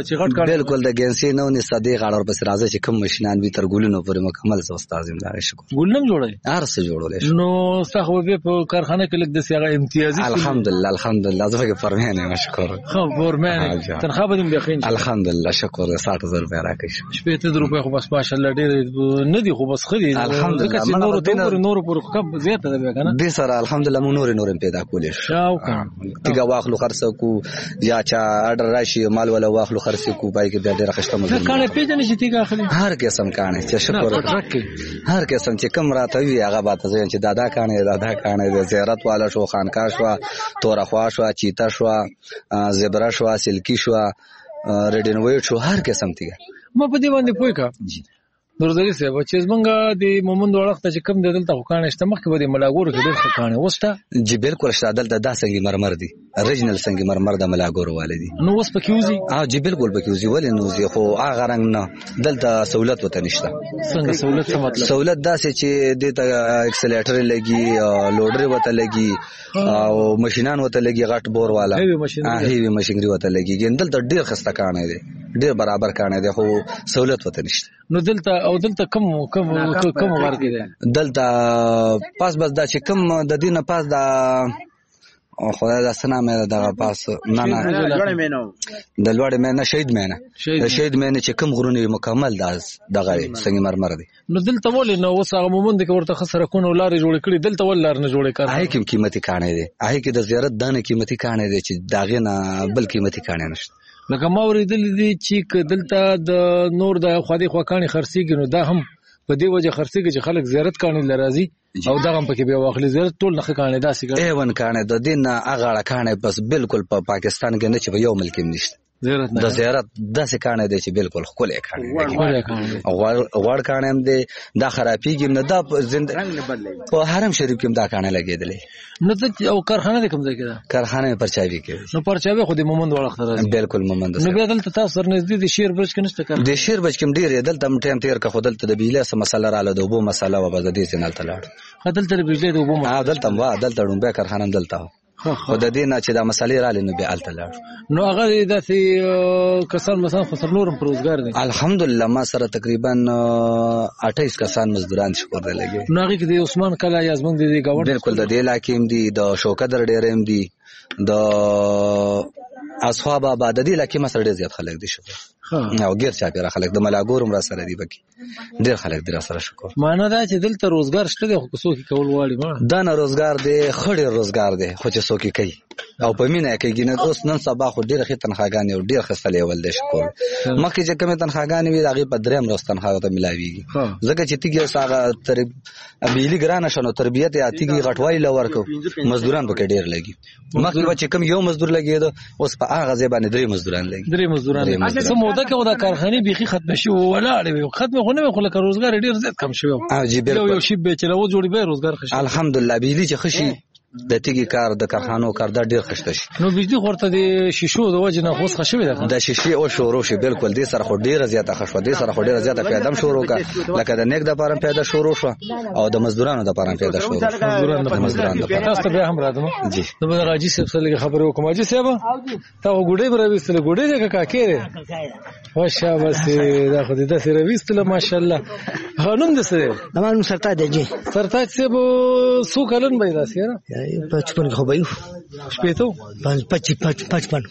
چې غټ کار
بالکل د ګنسي نو نه صدیق اړه پس راځي چې کوم ماشینان به تر ګولونو پورې مکمل زو استاد زم لاره شکر
ګولنم جوړي
هر څه جوړول
نو صاحب به په کارخانه کې لګ د سیغه امتیازي
الحمدلله زه کې فرمانه مشکور
خو فرمانه تنخواه بدیم بخین
الحمدلله شکر 60000 روپیا راکې
شپې ته روپیا خو بس ماشاءالله ډېر نه دي خو بس خري الحمدلله نور پر کب زیاته ده کنه
دې سره الحمدلله مو نور پیدا کولې
شاو کنه
تیګه واخلو خرڅ کو یا چا اډر راشي مال ولا واخلو خرڅ کو پای کې ډېر خشته مزه
کانه پیژنې چې تیګه اخلي
هر قسم کانه چې شکر هر قسم چې کم راته وی هغه باته ځین چې دادا کانه د زیارت والا شو خانقاه شو تورخوا شو چیتا شو زبرا شو سلکی شو ریډینویټ شو هر قسم تیګه
ما په دې باندې پوي کا نورزري صاحب چې زمونږ د مومند وړخته چې کم دلته خو شته مخکې به د ملاګورو کې ډېر خانه وسته
جی بالکل شته دلته د سنگ مرمر دي اوریجنل سنگ مرمر د ملاګورو والدي
نو وس پکې وزي
جی بالکل پکې وزي ولې نو زی خو هغه رنګ نه دلته سہولت وته نشته
څنګه سہولت څه مطلب
سہولت داسې چې د اکسلریټر لګي لوډر وته لګي او ماشينان وته لګي غټ بور والا هیوی ماشينري وته لګي دلته ډېر خسته کانه دي ډېر برابر کانه دي خو سہولت وته نشته
نو دلته کم ورکې ده
دلته پاس بس دا چې کم د دینه پاس دا خدای دا سنا مې دا پاس نه د لوړ مې نه شهید مې چې کم غرونه مکمل دغه سنگ مرمر دي
نو دلته ولې نو وسه مومند کې ورته خسر کونه لارې جوړ کړي دلته ول لار نه جوړ کړي
هاي کوم قیمتي کانه دي هاي کې د زیارت دانه قیمتي کانه دي چې داغه نه بل قیمتي کانه نشته
لکه ما ورېدل دي چې دلته د نور د خادي خواکانی خرسيږي نو دا هم په دې وجه خرسيږي چې خلک زیارت کاني لرازي او دغه هم پکې به واخلي زیارت ټول نه کاني داسې کوي
ایون کانه د دین اغه کانه بس بالکل په پاکستان کې نه چې یو ملک نشته د زیارت داسې کانه دي چې بالکل خولې کانه غوړ کانه هم دي دا خرابېږي نه دا زنده په حرم شریف کې دا کانه لګېدلې
نو ته او کارخانه دې کوم ځای کې ده
کارخانه پرچاوي کې
نو پرچاوي خو د مومند وړخته راځي
بالکل مومند
نو بیا دلته تاسو سره نږدې د شیر برج کې نشته کار
د شیر برج کې ډیر دلته ټیم تیر کا خدلته د بیله سم مسله رااله د وبو مسله و بز دې سنل تلاړ
خدلته د بیله د وبو
دلته ډومبه کارخانه دلته خو د دې نه چې دا مسالې را لنو به الته لاړ
نو هغه داسې کسان مثلا خسر نورم پروزګار دي
الحمدلله ما سره تقریبا 28 کسان مزدوران شکر دی لګي
نو هغه کې د عثمان کلا یا زمونږ د گاوند
بالکل د دې علاقې هم دي د شوکدر ډېرم دي د اصحاب آباد د دې علاقې ما سره ډېر زیات خلک دي شکر او غیر چا پیرا خلک د ملاګورم را سره دی بکی ډېر خلک دی را سره شکر
معنا دا چې دلته روزګار شته دی خو څوک کول واړي ما
دا نه روزګار دی خړې روزګار دی خو چې څوک کوي او په مینه کې ګینه اوس نن سبا خو ډېر خې تنخواګانې او ډېر خسته لیول دی شکر مخکې چې کومه تنخواګانې وي هغه په دریم روز تنخواه ته ملاويږي ځکه چې تیګه ساغه تر بیلی ګرانه شنو تربیت یا تیګه غټوالي لور کو مزدوران به ډېر لګي مخکې چې کوم یو مزدور لګي اوس په هغه ځای باندې درې مزدوران لګي
درې مزدوران اصل موده کې دا کارخانه بيخي ختم شي ولاړې ختم خو نه خو لکه روزګار ډېر زیات کم شوی یو شی به چلو جوړي به روزګار خشي
الحمدلله بیلی چې خشي د تیګي کار د کارخانو کار دا ډیر خشته شي
نو بجلی خورته د شیشو د وجه نه خوښ خشوي ده
د شیشې او شورو شي بالکل دې سره خو ډیره زیاته خشوه دې سره خو ډیره زیاته پیدا شروع کا لکه د نیک د پاره پیدا شروع شو او د مزدورانو د پاره پیدا شروع
مزدورانو تاسو ته به هم راځم جی نو به راځي سره خبرو کوم اجي صاحب تا وګړې برويستل ګړې د کاکې واشه بس دا خو دې سره ویستل ماشاءالله خانم دې سره
نو سرتاج دی
سرتاج صاحب سو کلن به دا سره
55 خو به یو
شپېتو
55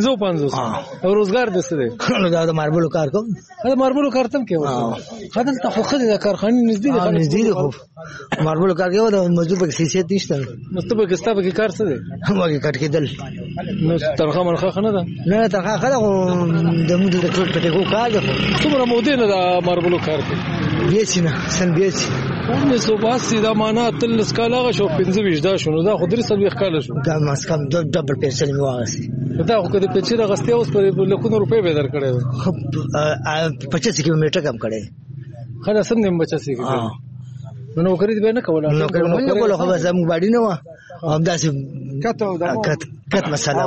او روزګار دې سره
دا د ماربلو کار کوم
دا ماربلو کار تم کې خدل ته خو خدای د کارخانه نږدې
دي خو ماربلو کار کوي د مزدور په حیثیت نشته
نو ته به کستا به کار څه دی
هغه کټ کېدل
نو تنخواه منخواه نه ده
نه تنخواه خلک د موږ د ټول پټه کار ده
څومره موده نه د ماربلو کار کوي
بیسینه سن بیس
1982 دا معنا تل سکالاغه شو 15 دا شنو دا خو درې سل وکاله شو
دا ماسکم ډبل پیسې می واغسي
دا خو کده پیسې راغستې اوس پر لکونو روپے به در کړې
25 کیلومتر کم کړي
خلاص سم نیم 25 کیلومتر نو نوکری به نه کوله
نو کوله خو بس موږ باندې نه و هم داسې کټ مساله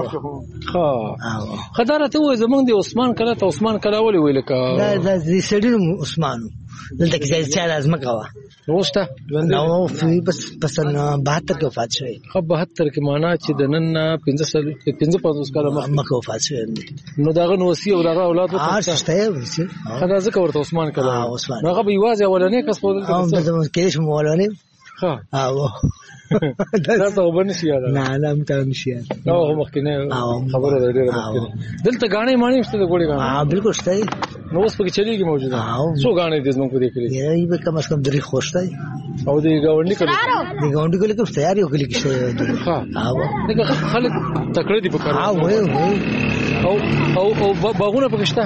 خدای ته وې زمونږ د عثمان کله ته عثمان کله ولې ویل کا
دا د سړینو عثمانو دلته کې چا لازمه کاوه
وسته
نو بس 72 کې وفات شوی.
خو 72 کې معنا چې د نن 55 کاله
مخکې وفات شوی
نو داغه نوسی او داغه اولاد
شته وسی
خدای ځکه ورته عثمان کله هغه به یوازې اولنې کس په دلته
کې شم ولونه
ها دا ته وبنشي یاد
نه مته نشي یاد
نو مخکنه خبره ده ډیره مخکنه دلته غاڼې مانی شته د ګوړې غاڼې
بالکل شته
نو اوس پکې چلیږي موجوده څو غاڼې د زمونږ په دې کې
یی به کم از کم درې خوشته
او د گاونډي کله
د گاونډي کله کوم تیاری وکړي کې شته
ها دغه خلک تکړه دي په کار او باغونه پکې شته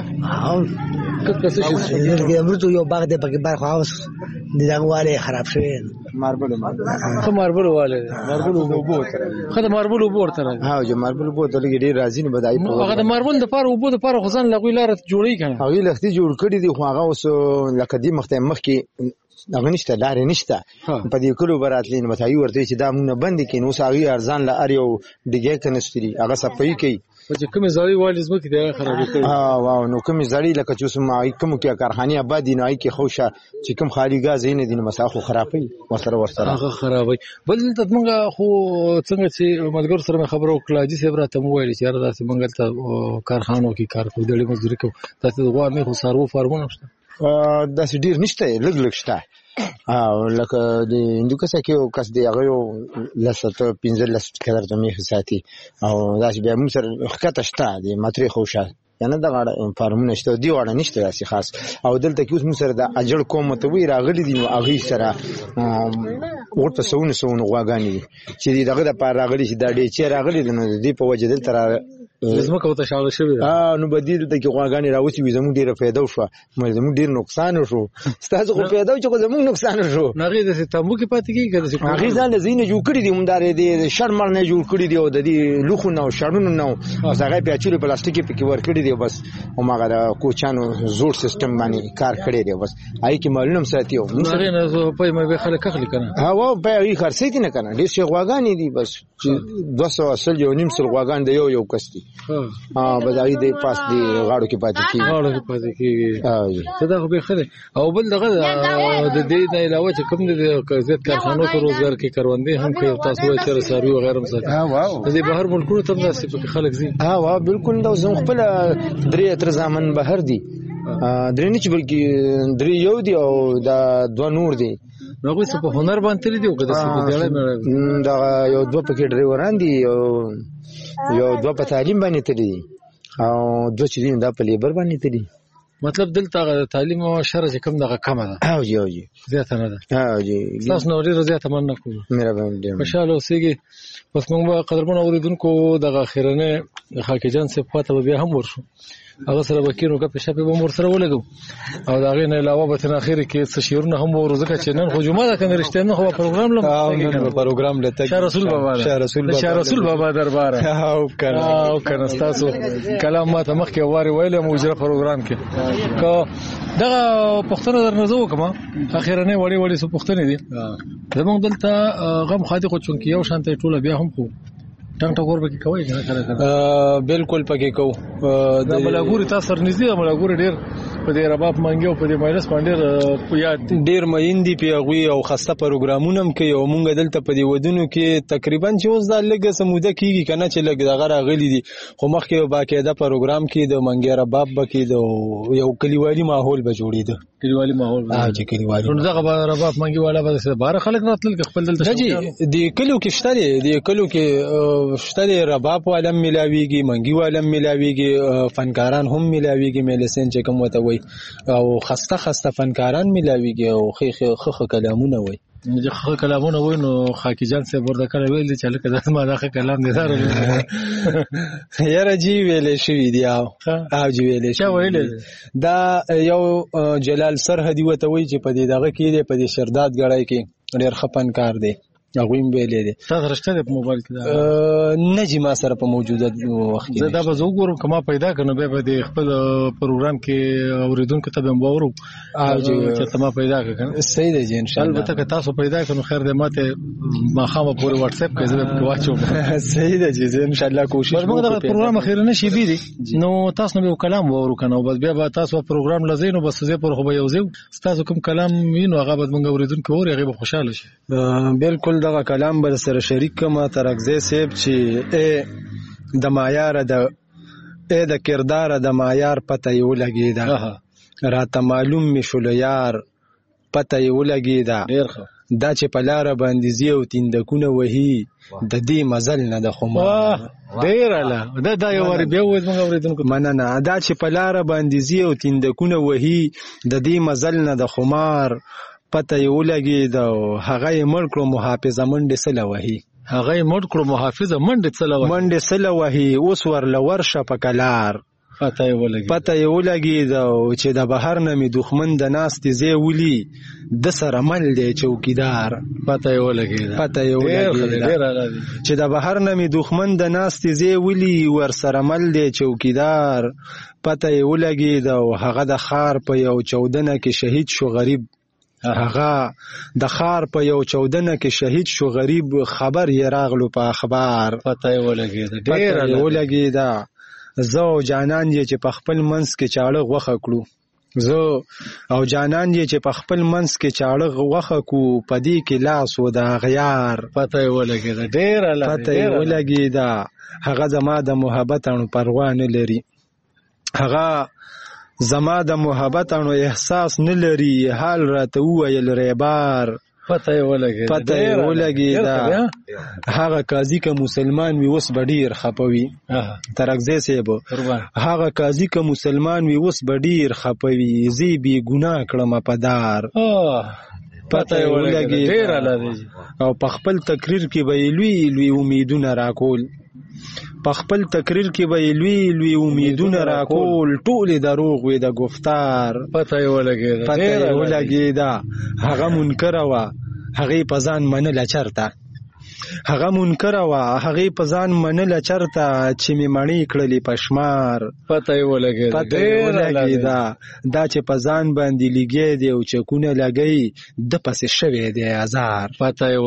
کڅ شي امرته یو باغ دې پکې بار خاص دغه والے خراب شوی
ماربل والے ماربل وبو تر خدای ماربل وبو تر
ها جو ماربل وبو ته لګي ډیر راځي نه بدای په
هغه د ماربل د پاره وبو د پاره خزان لغوي لار جوړی کنه
هغه لختي جوړ کړی دی خو هغه اوس لکه دی مخ کې هغه نشته لارې نشته په دې کلو براتلین متای ورته چې دا مونږ بند کین اوس هغه ارزان لا ار یو دیګه کنستري هغه صفای کوي
چې کوم زړی والي زمکه دی خرابې کوي
واو نو کوم زړی لکه چې سم کوم کې کارخانه آباد نه ای کې خوشه چې کوم خالی غاز نه دي مساخو خرابې ورسره
هغه خرابې بل ته موږ خو څنګه چې ملګر سره خبرو کړه چې صبر ته موبایل چې راځي موږ ته کارخانو کې کار کوي د مزدوري کوي تاسو غوا مې خو سارو فارمونه شته
داسې ډیر نشته لګ شته لکه د هندوکسه کې یو کس دی هغه یو لسته 15 کلر زمي حساتي او داسې بیا موږ سره خکته شته د ماتري خوشه یعنی دا فارمونه شته دی وړه نشته داسې خاص او دلته کې اوس موږ سره د اجړ قوم ته وی راغلي دي هغه سره ورته سونه غواګانی چې دغه د پاره راغلي چې دا ډېر چې راغلي نو دی په وجه دلته
زما کوته شاله شوی
نو بدیل ته کې غواګانی راوتی وي زموږ ډیره فائدہ شو زموږ ډیر نقصان شو ستاسو خو فائدہ چې زموږ نقصان شو
نغې د تمبو کې پاتې کیږي
هغه ځان زینې جوړ کړی دي مونږ د شرمر نه جوړ کړی دی او د دې لوخو نه شړونو نه هغه په اچولې پلاستیکي پکې ور کړی دی بس همغه کوچانو زوړ سیستم باندې کار کړی دی بس آی کې معلوم ساتيو
هغه نه په مې خلک اخلي کنه
هوا په هغه خرڅې دي نه کنه ډیر شي غواګانی دي بس 200 اصل یو نیم سل غواګان دی یو کستی بځای دې پاس دی غاړو کې پاتې کیږي
دا خو به خره او بل دغه د دې د علاوه چې کوم د زیات کارخانو ته روزګار کې کاروندې هم کوي تاسو وایي چې ساروي او غیره مسله
واو
د بهر ملکونو ته داسې په خلک زی
واو بالکل دا زم خپل درې تر ځامن بهر دي درې نه چې بلکې درې یو دي او دا دوه نور دي
نو هغه څه په هنر باندې دي او کده څه په دیاله
دا یو دوه پکې ډرایوران دي یو دوه په تعلیم باندې تللی او دوه چې دا په لیبر باندې تللی
مطلب دلته تعلیم او شرع کم دغه کم ده
او جی
زیاته نه ده
جی
تاسو نو ډیر زیاته مننه کوم
مهرباني
خوشاله اوسئ پس موږ قدرمن اوریدونکو دغه خیرنه خاکی جان سے پته بیا هم ورشو هغه سره وکینو کپ شپه به مور سره ولګو او دا غي نه علاوه به تر اخر کې څه شیرونه هم ورزکه چې نن خو جمعه ده کنه رښتیا نه خو پروګرام لم
پروګرام لته
شاه رسول بابا دربار او کنه تاسو کلام ما ته مخکې واره ویل موجره پروګرام کې کو دغه پښتنه درنځو کوم اخیرنه وړي سو پښتنه دي زمونږ دلته غم خاطی خو چونکی یو شانته ټوله بیا هم خو ټنګ ټکور پکې کوي کنه
بالکل پکې کو
د ملاګوري تاسو نږدې ملاګوري ډیر په دې رباب منګو په دې مایلس باندې یاد
ډیر مېندې پیغوي او خسته پروګرامونه هم کوي او مونږ دلته په دې ودونو کې تقریبا چې اوس دا لږه سموده کیږي کنه چې لږ دغه راغلي دي خو مخکې باقاعده پروګرام کې د منګي رباب بکې د یو کلیوالي ماحول به جوړېده
کلیوالي ماحول
چې کلیوالي
نو دغه رباب منګي والا به بار خلک راتل خپل دلته
جی د کلو کې شته د کلو کې شته رباب والا ملاويږي منګي والا ملاويږي فنکاران هم ملاويږي ملسن چې کوم وته وي او خسته فنکاران ملاويږي او خخ کلامونه وي
خخ کلامونه وي نو خاکی جان سے ورته کله ویل چې لکه داسمه دغه کلام دي زار
یاره جی ویلې شوې دی او جی ویلې
شو ویلې
دا یو جلال سرحدي وته وي چې په دې دغه کې دی په دې شرداد غړای کې ډېر خپن کار دی هغوی هم ویلې دي.
تاسو رشته ده په موبایل کې
نه جی ما سره په موجوده وخت کې
زه دا به زه وګورم که ما پیدا کړم بیا به د خپل پروګرام کې اورېدونکو ته به هم واورو چې ما پیدا کړم.
صحیح دی جی ان شاء الله.
البته که تاسو پیدا کړو خیر دی ماته ماښامه پورې واتس اپ کې زه به پکې واچوم.
صحیح دی جی زه ان شاء الله کوشش
کوم. موږ د پروګرام اخیرنه شی بي دي نو تاسو نو کلام واورو کنه بس بیا به تاسو پروګرام لزینو بس زه پر خو به یو زو تاسو کوم کلام وینو هغه به موږ اورېدونکو اوري هغه به خوشاله شي.
بالکل دغه کلام بر سره شریک کما ترغزه سیب چې د معیار د کردار د معیار پته یو لګیدا راته معلوم می شول یار پته یو لګیدا دا چې په لار باندې زیو تیندکونه وهي د دې مزل نه د خمار
ډیر اله دا یو ور بیا وځم اوریدونکو
مننه دا چې په لار باندې زیو تیندکونه وهي د دې مزل نه د خمار پته یو لګیدا هغه مړ کړو محافظه منډه سره وهي
هغه مړ کړو محافظه منډه سره
وهي اوس ورله ورشه په کلار پته یې ولګېده چې د بهر نه مې دښمن د ناستې ځای ولي د سره مل دی چوکیدار
پته یې ولګېده
چې د بهر نه مې دښمن د ناستې ځای ولي ور سره مل دی چوکیدار پته یې ولګېده هغه د ښار په یو چودنه کې شهید شو غریب هغه د ښار په یو چودنه کې شهید شو غریب خبر یې راغلو په اخبار
پته یې
ولګېده زه او جانان یې چې په خپل منځ کې چاړه غوښه کړو زه او جانان یې چې په خپل منځ کې چاړه غوښه کړو په دې کې لاس و د غیار
پته یې
ولګېده هغه زما د محبت اڼو پروا نه لري هغه زما د محبت اڼو احساس نه لري حال راته وویل ریبار
پته یې
ولګېده هغه قاضي که مسلمان وي اوس به ډېر خفه وي ترکزی صاحب هغه قاضي که مسلمان وي اوس به ډېر خفه وي زه یې بې ګناه کړمه په دار پته یې ولګېده او په خپل تقریر کې به یې لوی لوی امیدونه راکول په خپل تقریر کې به یې لوی لوی امیدونه راکول ټولې دروغ وې د گفتار
پته یې
ولګېده هغه منکره وه هغې په ځان منله چرته هغه منکره وه هغې په ځان منله چرته چې مې مڼې کړلې په شمار
پته یې
ولګېده دا چې په ځان باندې لګی دی او چکونه لګی د پسې شوی دی ازار
پته یې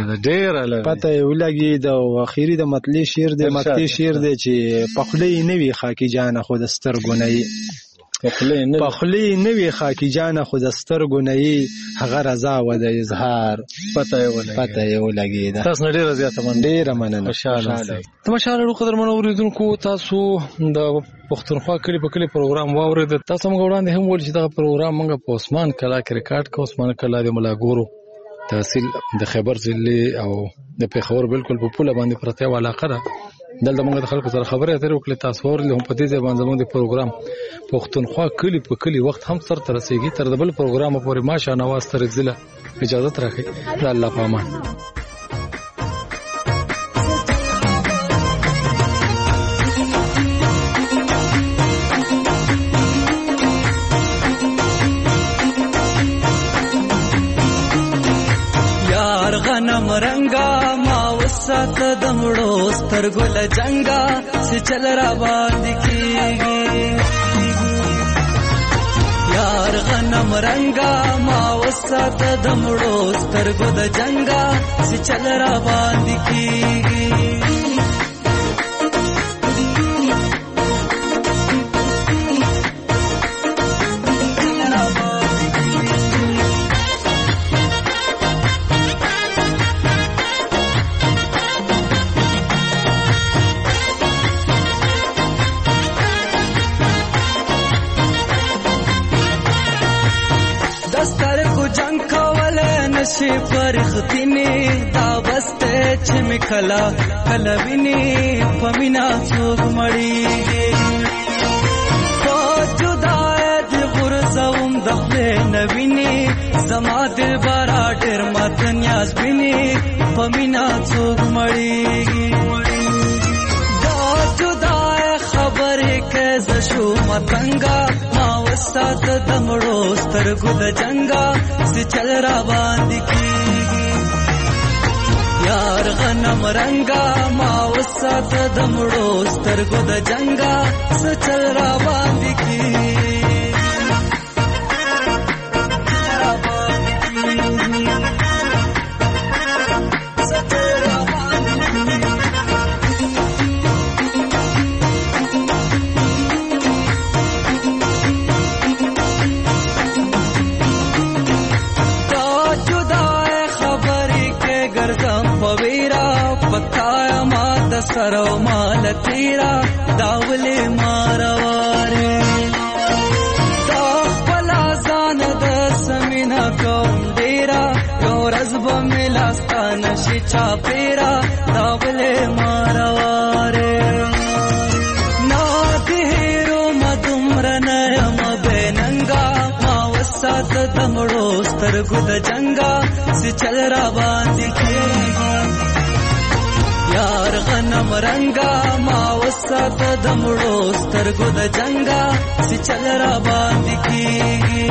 ولګېده او اخري د مطلع شعر دی چې په خوله یې نه وي خاکي جانه خو د سترګو نه یې په خوله یې نه وي خاکي جانه خو د سترګو نه یې هغه رضا و د اظهار
پته
یې ولګېده.
تاسو نه ډېره زیاته
ډېره مننه.
تماشاله قدرمنو اورېدونکو تاسو د پښتونخوا کلي په کلي پروګرام واورېد. تاسو موږ وړاندې هم ویل چې دغه پروګرام موږ په عثمان کلا کې ریکارډ کړ. عثمان کلا د ملاګورو تحصیل د خیبر ضلع او د پېښور بالکل په پوله باندې پرته یوه علاقه ده. دلته موږ د خلکو سره خبرې اترې وکړې. تاسو واورېدل هم په دې ځای باندې زموږ د پروګرام پښتونخوا کلي په کلي وخت هم سرته رسېږي. تر د بل پروګرامه پورې ماشه نواز ترکزله اجازت راکړئ. د الله په امان.
غنم رنگا ما وسات دمړو سترګو لجنګا چې چل را باندې کیږي یار غنم رنگا ما وسات دمړو سترګو د جنګا چې چل را باندې کیږي نشي فرختینی دا بسته چې مکلا کلا ویني پمینا څوک مړیږي په جدای د غرزوم د خپل نویني زما دل بارا ډېر متنیاز ویني پمینا څوک مړیږي دا جدای خبرې کې زشو متنګا ما وسات دمړو سترګو د جنګا چې چل را باندې کیږي غنم رنگا ما وسات د مړو سترګو د جنگا سچل را باندې کی سرو مال تیرا داوله مارواره دا پلا ځان د سمینا کوم ډیرا یو رزب ملاستان شي چا پیرا داوله مارواره نا دیرو مدمر نیم بیننګا ما وسات دمړو سترګو د جنگا سی چل را باندې کېږي یار غنم رنگا ما وسات د مړو سترګو د جنگا سی چل را باندې کېږي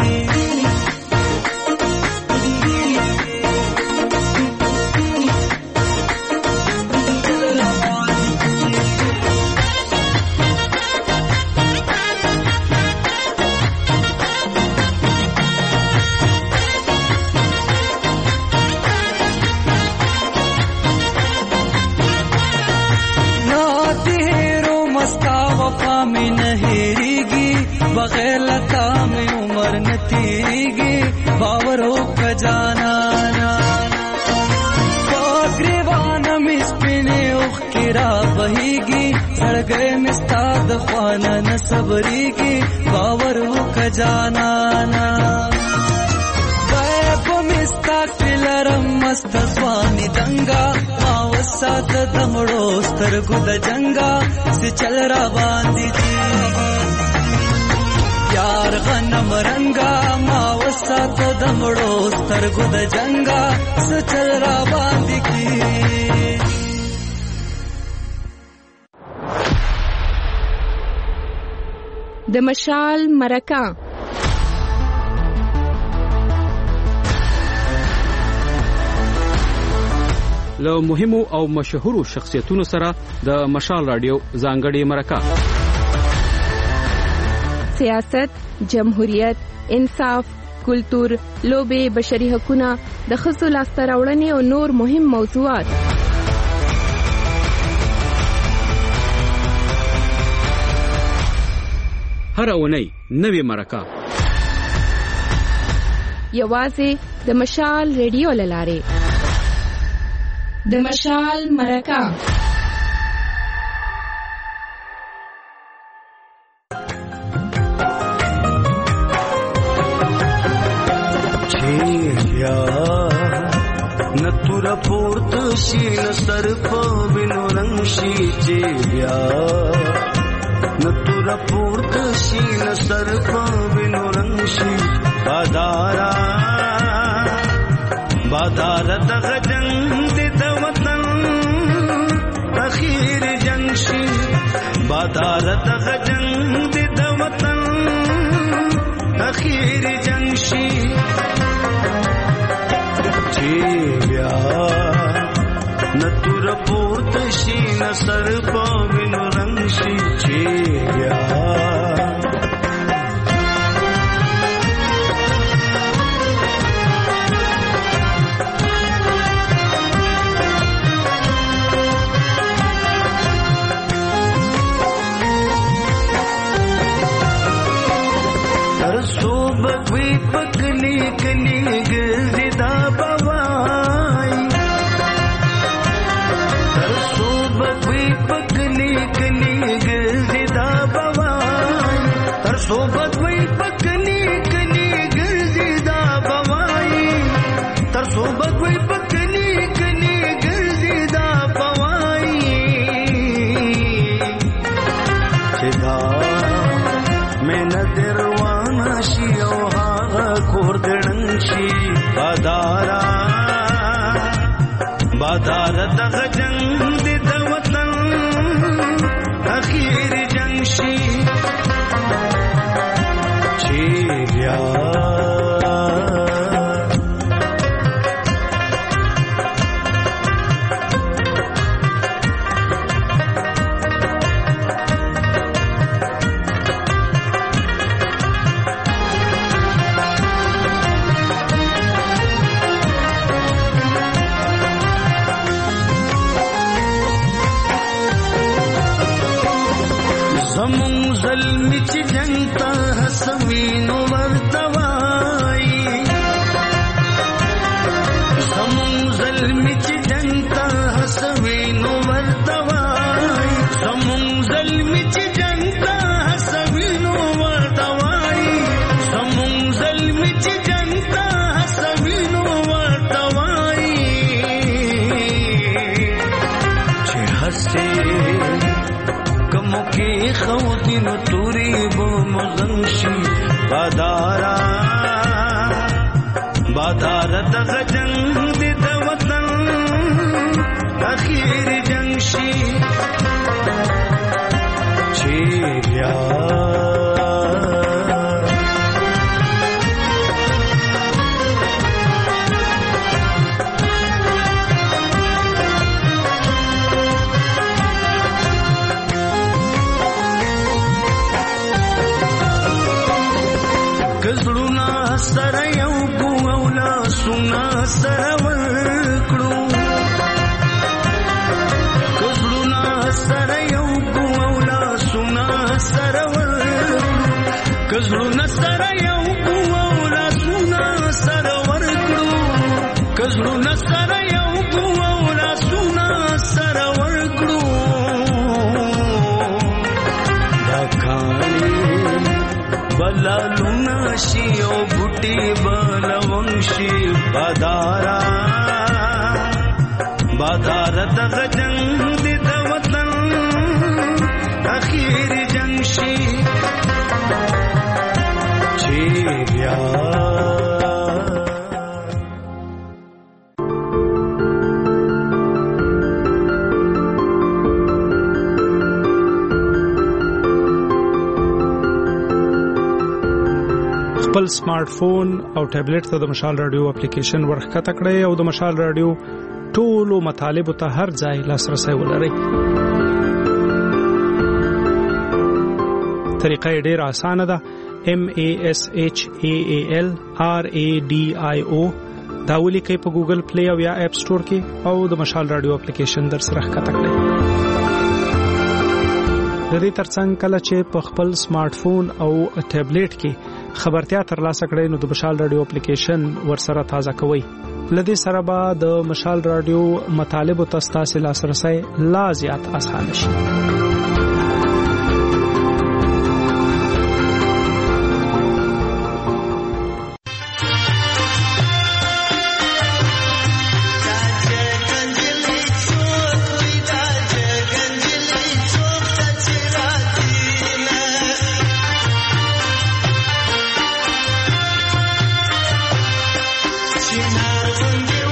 बगैर लता में उम्र न तीरेगी बावरों का जाना ग्रेवान मिस्पिने उखिरा बहेगी सड़गे मिस्ताद ख्वाना न सबरेगी बावरों का जाना बैब मिस्ता किलरम मस्त स्वानी दंगा मावसात दमड़ो स्तरगुद जंगा से चल रा बांधी थी यार غنم رنگا ما وسات د مړو سترګو د جنگا سچل را باندې کی
د مشال مرکه
له مهمو او مشهورو شخصیتونو سره د مشال رادیو ځانګړي مرکه
سیاست، جمهوریت، انصاف، کلتور، لوبې، بشري حقوقونه، د ښځو لاسته راوړنې او نور مهم موضوعات.
هر اونۍ نوې مرکه
یوازې د مشال ریډیو له لارې. د مشال مرکه
نتورا پورت شي نصر په وینو رنگ شي چې بیا نتورا پورت شي نصر په وینو رنگ شي بادارا دغه جنگ د وطن اخیر جنگ شي بادارا دغه جنگ د وطن اخیر جنگ شي بیا نتور پورت شي نصر په وینو رنگ شي چې بیا تر صوبک وی پکلی کلی ګرځي دا بوای تر صوبک وی پکلی کلی ګرځي دا بوای تر صوبک وی پکلی کلی ګرځي دا بوای تر صوبک وی پکلی کلی ګرځي دا بوای چې دا مې نظر شي او هغه کور دړن شي بادار دغه جنگ د وطن اخیر جنگ شي چې بیا زمون ظلم چې جنگ ته حسوینو ورتوای زمون ظلم چې جنگ ته حسوینو ورتوای زمون ظلم چې جنگ ته حسوینو ورتوای زمون ظلم چې جنگ ته حسوینو ورتوای چې هسته کمکی خوتینو توری بو مزنشی بادارا دغ جنگ دی د وطن اخیر جنگ شی چی بیا سره یو کو اولا سنا سره ورکړو کزړونا سره یو کو اولا سنا سره ورکړو کزړونا سره یو کو اولا سنا سره ورکړو کزړونا سره یو کو اولا سنا سره ورکړو دا کانی بلالونا شیو بوټي بلونشي بادارا دغ جنگ دی د وطن اخیر جنگ شي چی بیا
خپل سمارټ فون او ټابلیټ ته د مشال رادیو اپلیکیشن ورخکته کړئ او د مشال رادیو ټولو مطالب ته هر ځای لاسرسي ولرئ. طریقه ډیره اسانه ده. MASHAALRADIO دا ولیکئ په ګوګل پلی او یا اپ سٹور کې او د مشال رادیو اپلیکیشن در سره ښکته کړئ. د دې ترڅنګ کله چې په خپل سمارټ فون او ټابلیټ کې خبرتیا ترلاسه کړئ نو د مشال رادیو اپلیکیشن ورسره تازه کوئ. لدې سره به د مشال رادیو مطالب او تاسو لاسرسي لا زیات اسانه شي.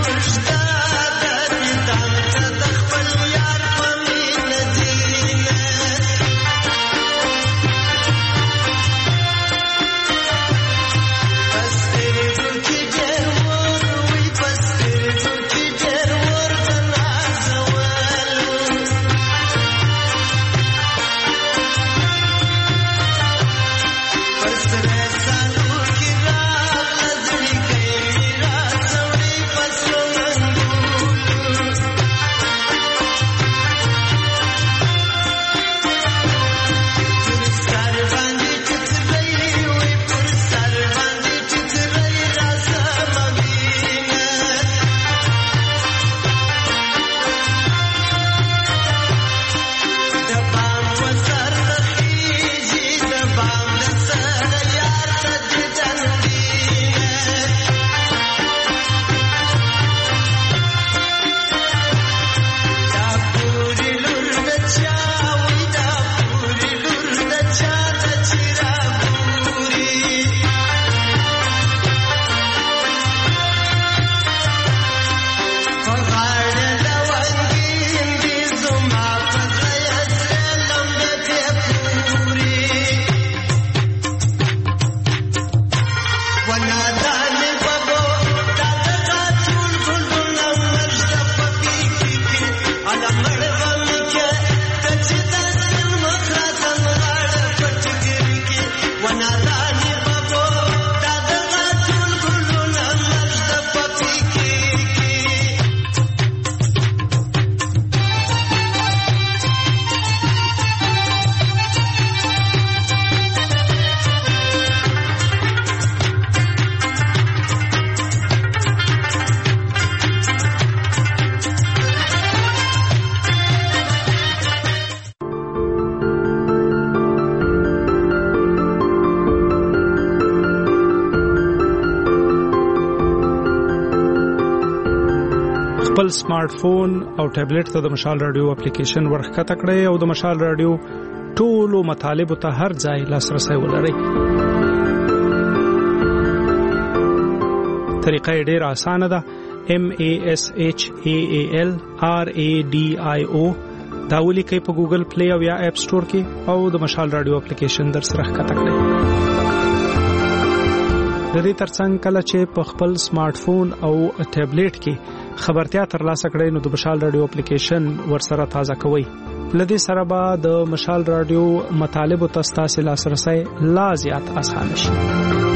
China
خپل سمارټ فون او ټابلیټ ته د مشال رادیو اپلیکیشن ورخکته کړئ او د مشال رادیو ټولو مطالبه ته هر ځای لاسرسي ولرئ. طریقه ډېره اسانه ده. MASHAALRADIO دا ولیکئ په ګوګل پلی او یا اپ سٹور کې او د مشال رادیو اپلیکیشن در سره ښکته کړئ. د دې ترڅنګ کله چې په خپل سمارټ فون او ټابلیټ کې خبرتیا ترلاسه کړئ نو د مشال رادیو اپلیکیشن ورسره تازه کوئ. لدې سره به د مشال رادیو مطالب او تاسو لاسرسي لا زیات اسانه شي.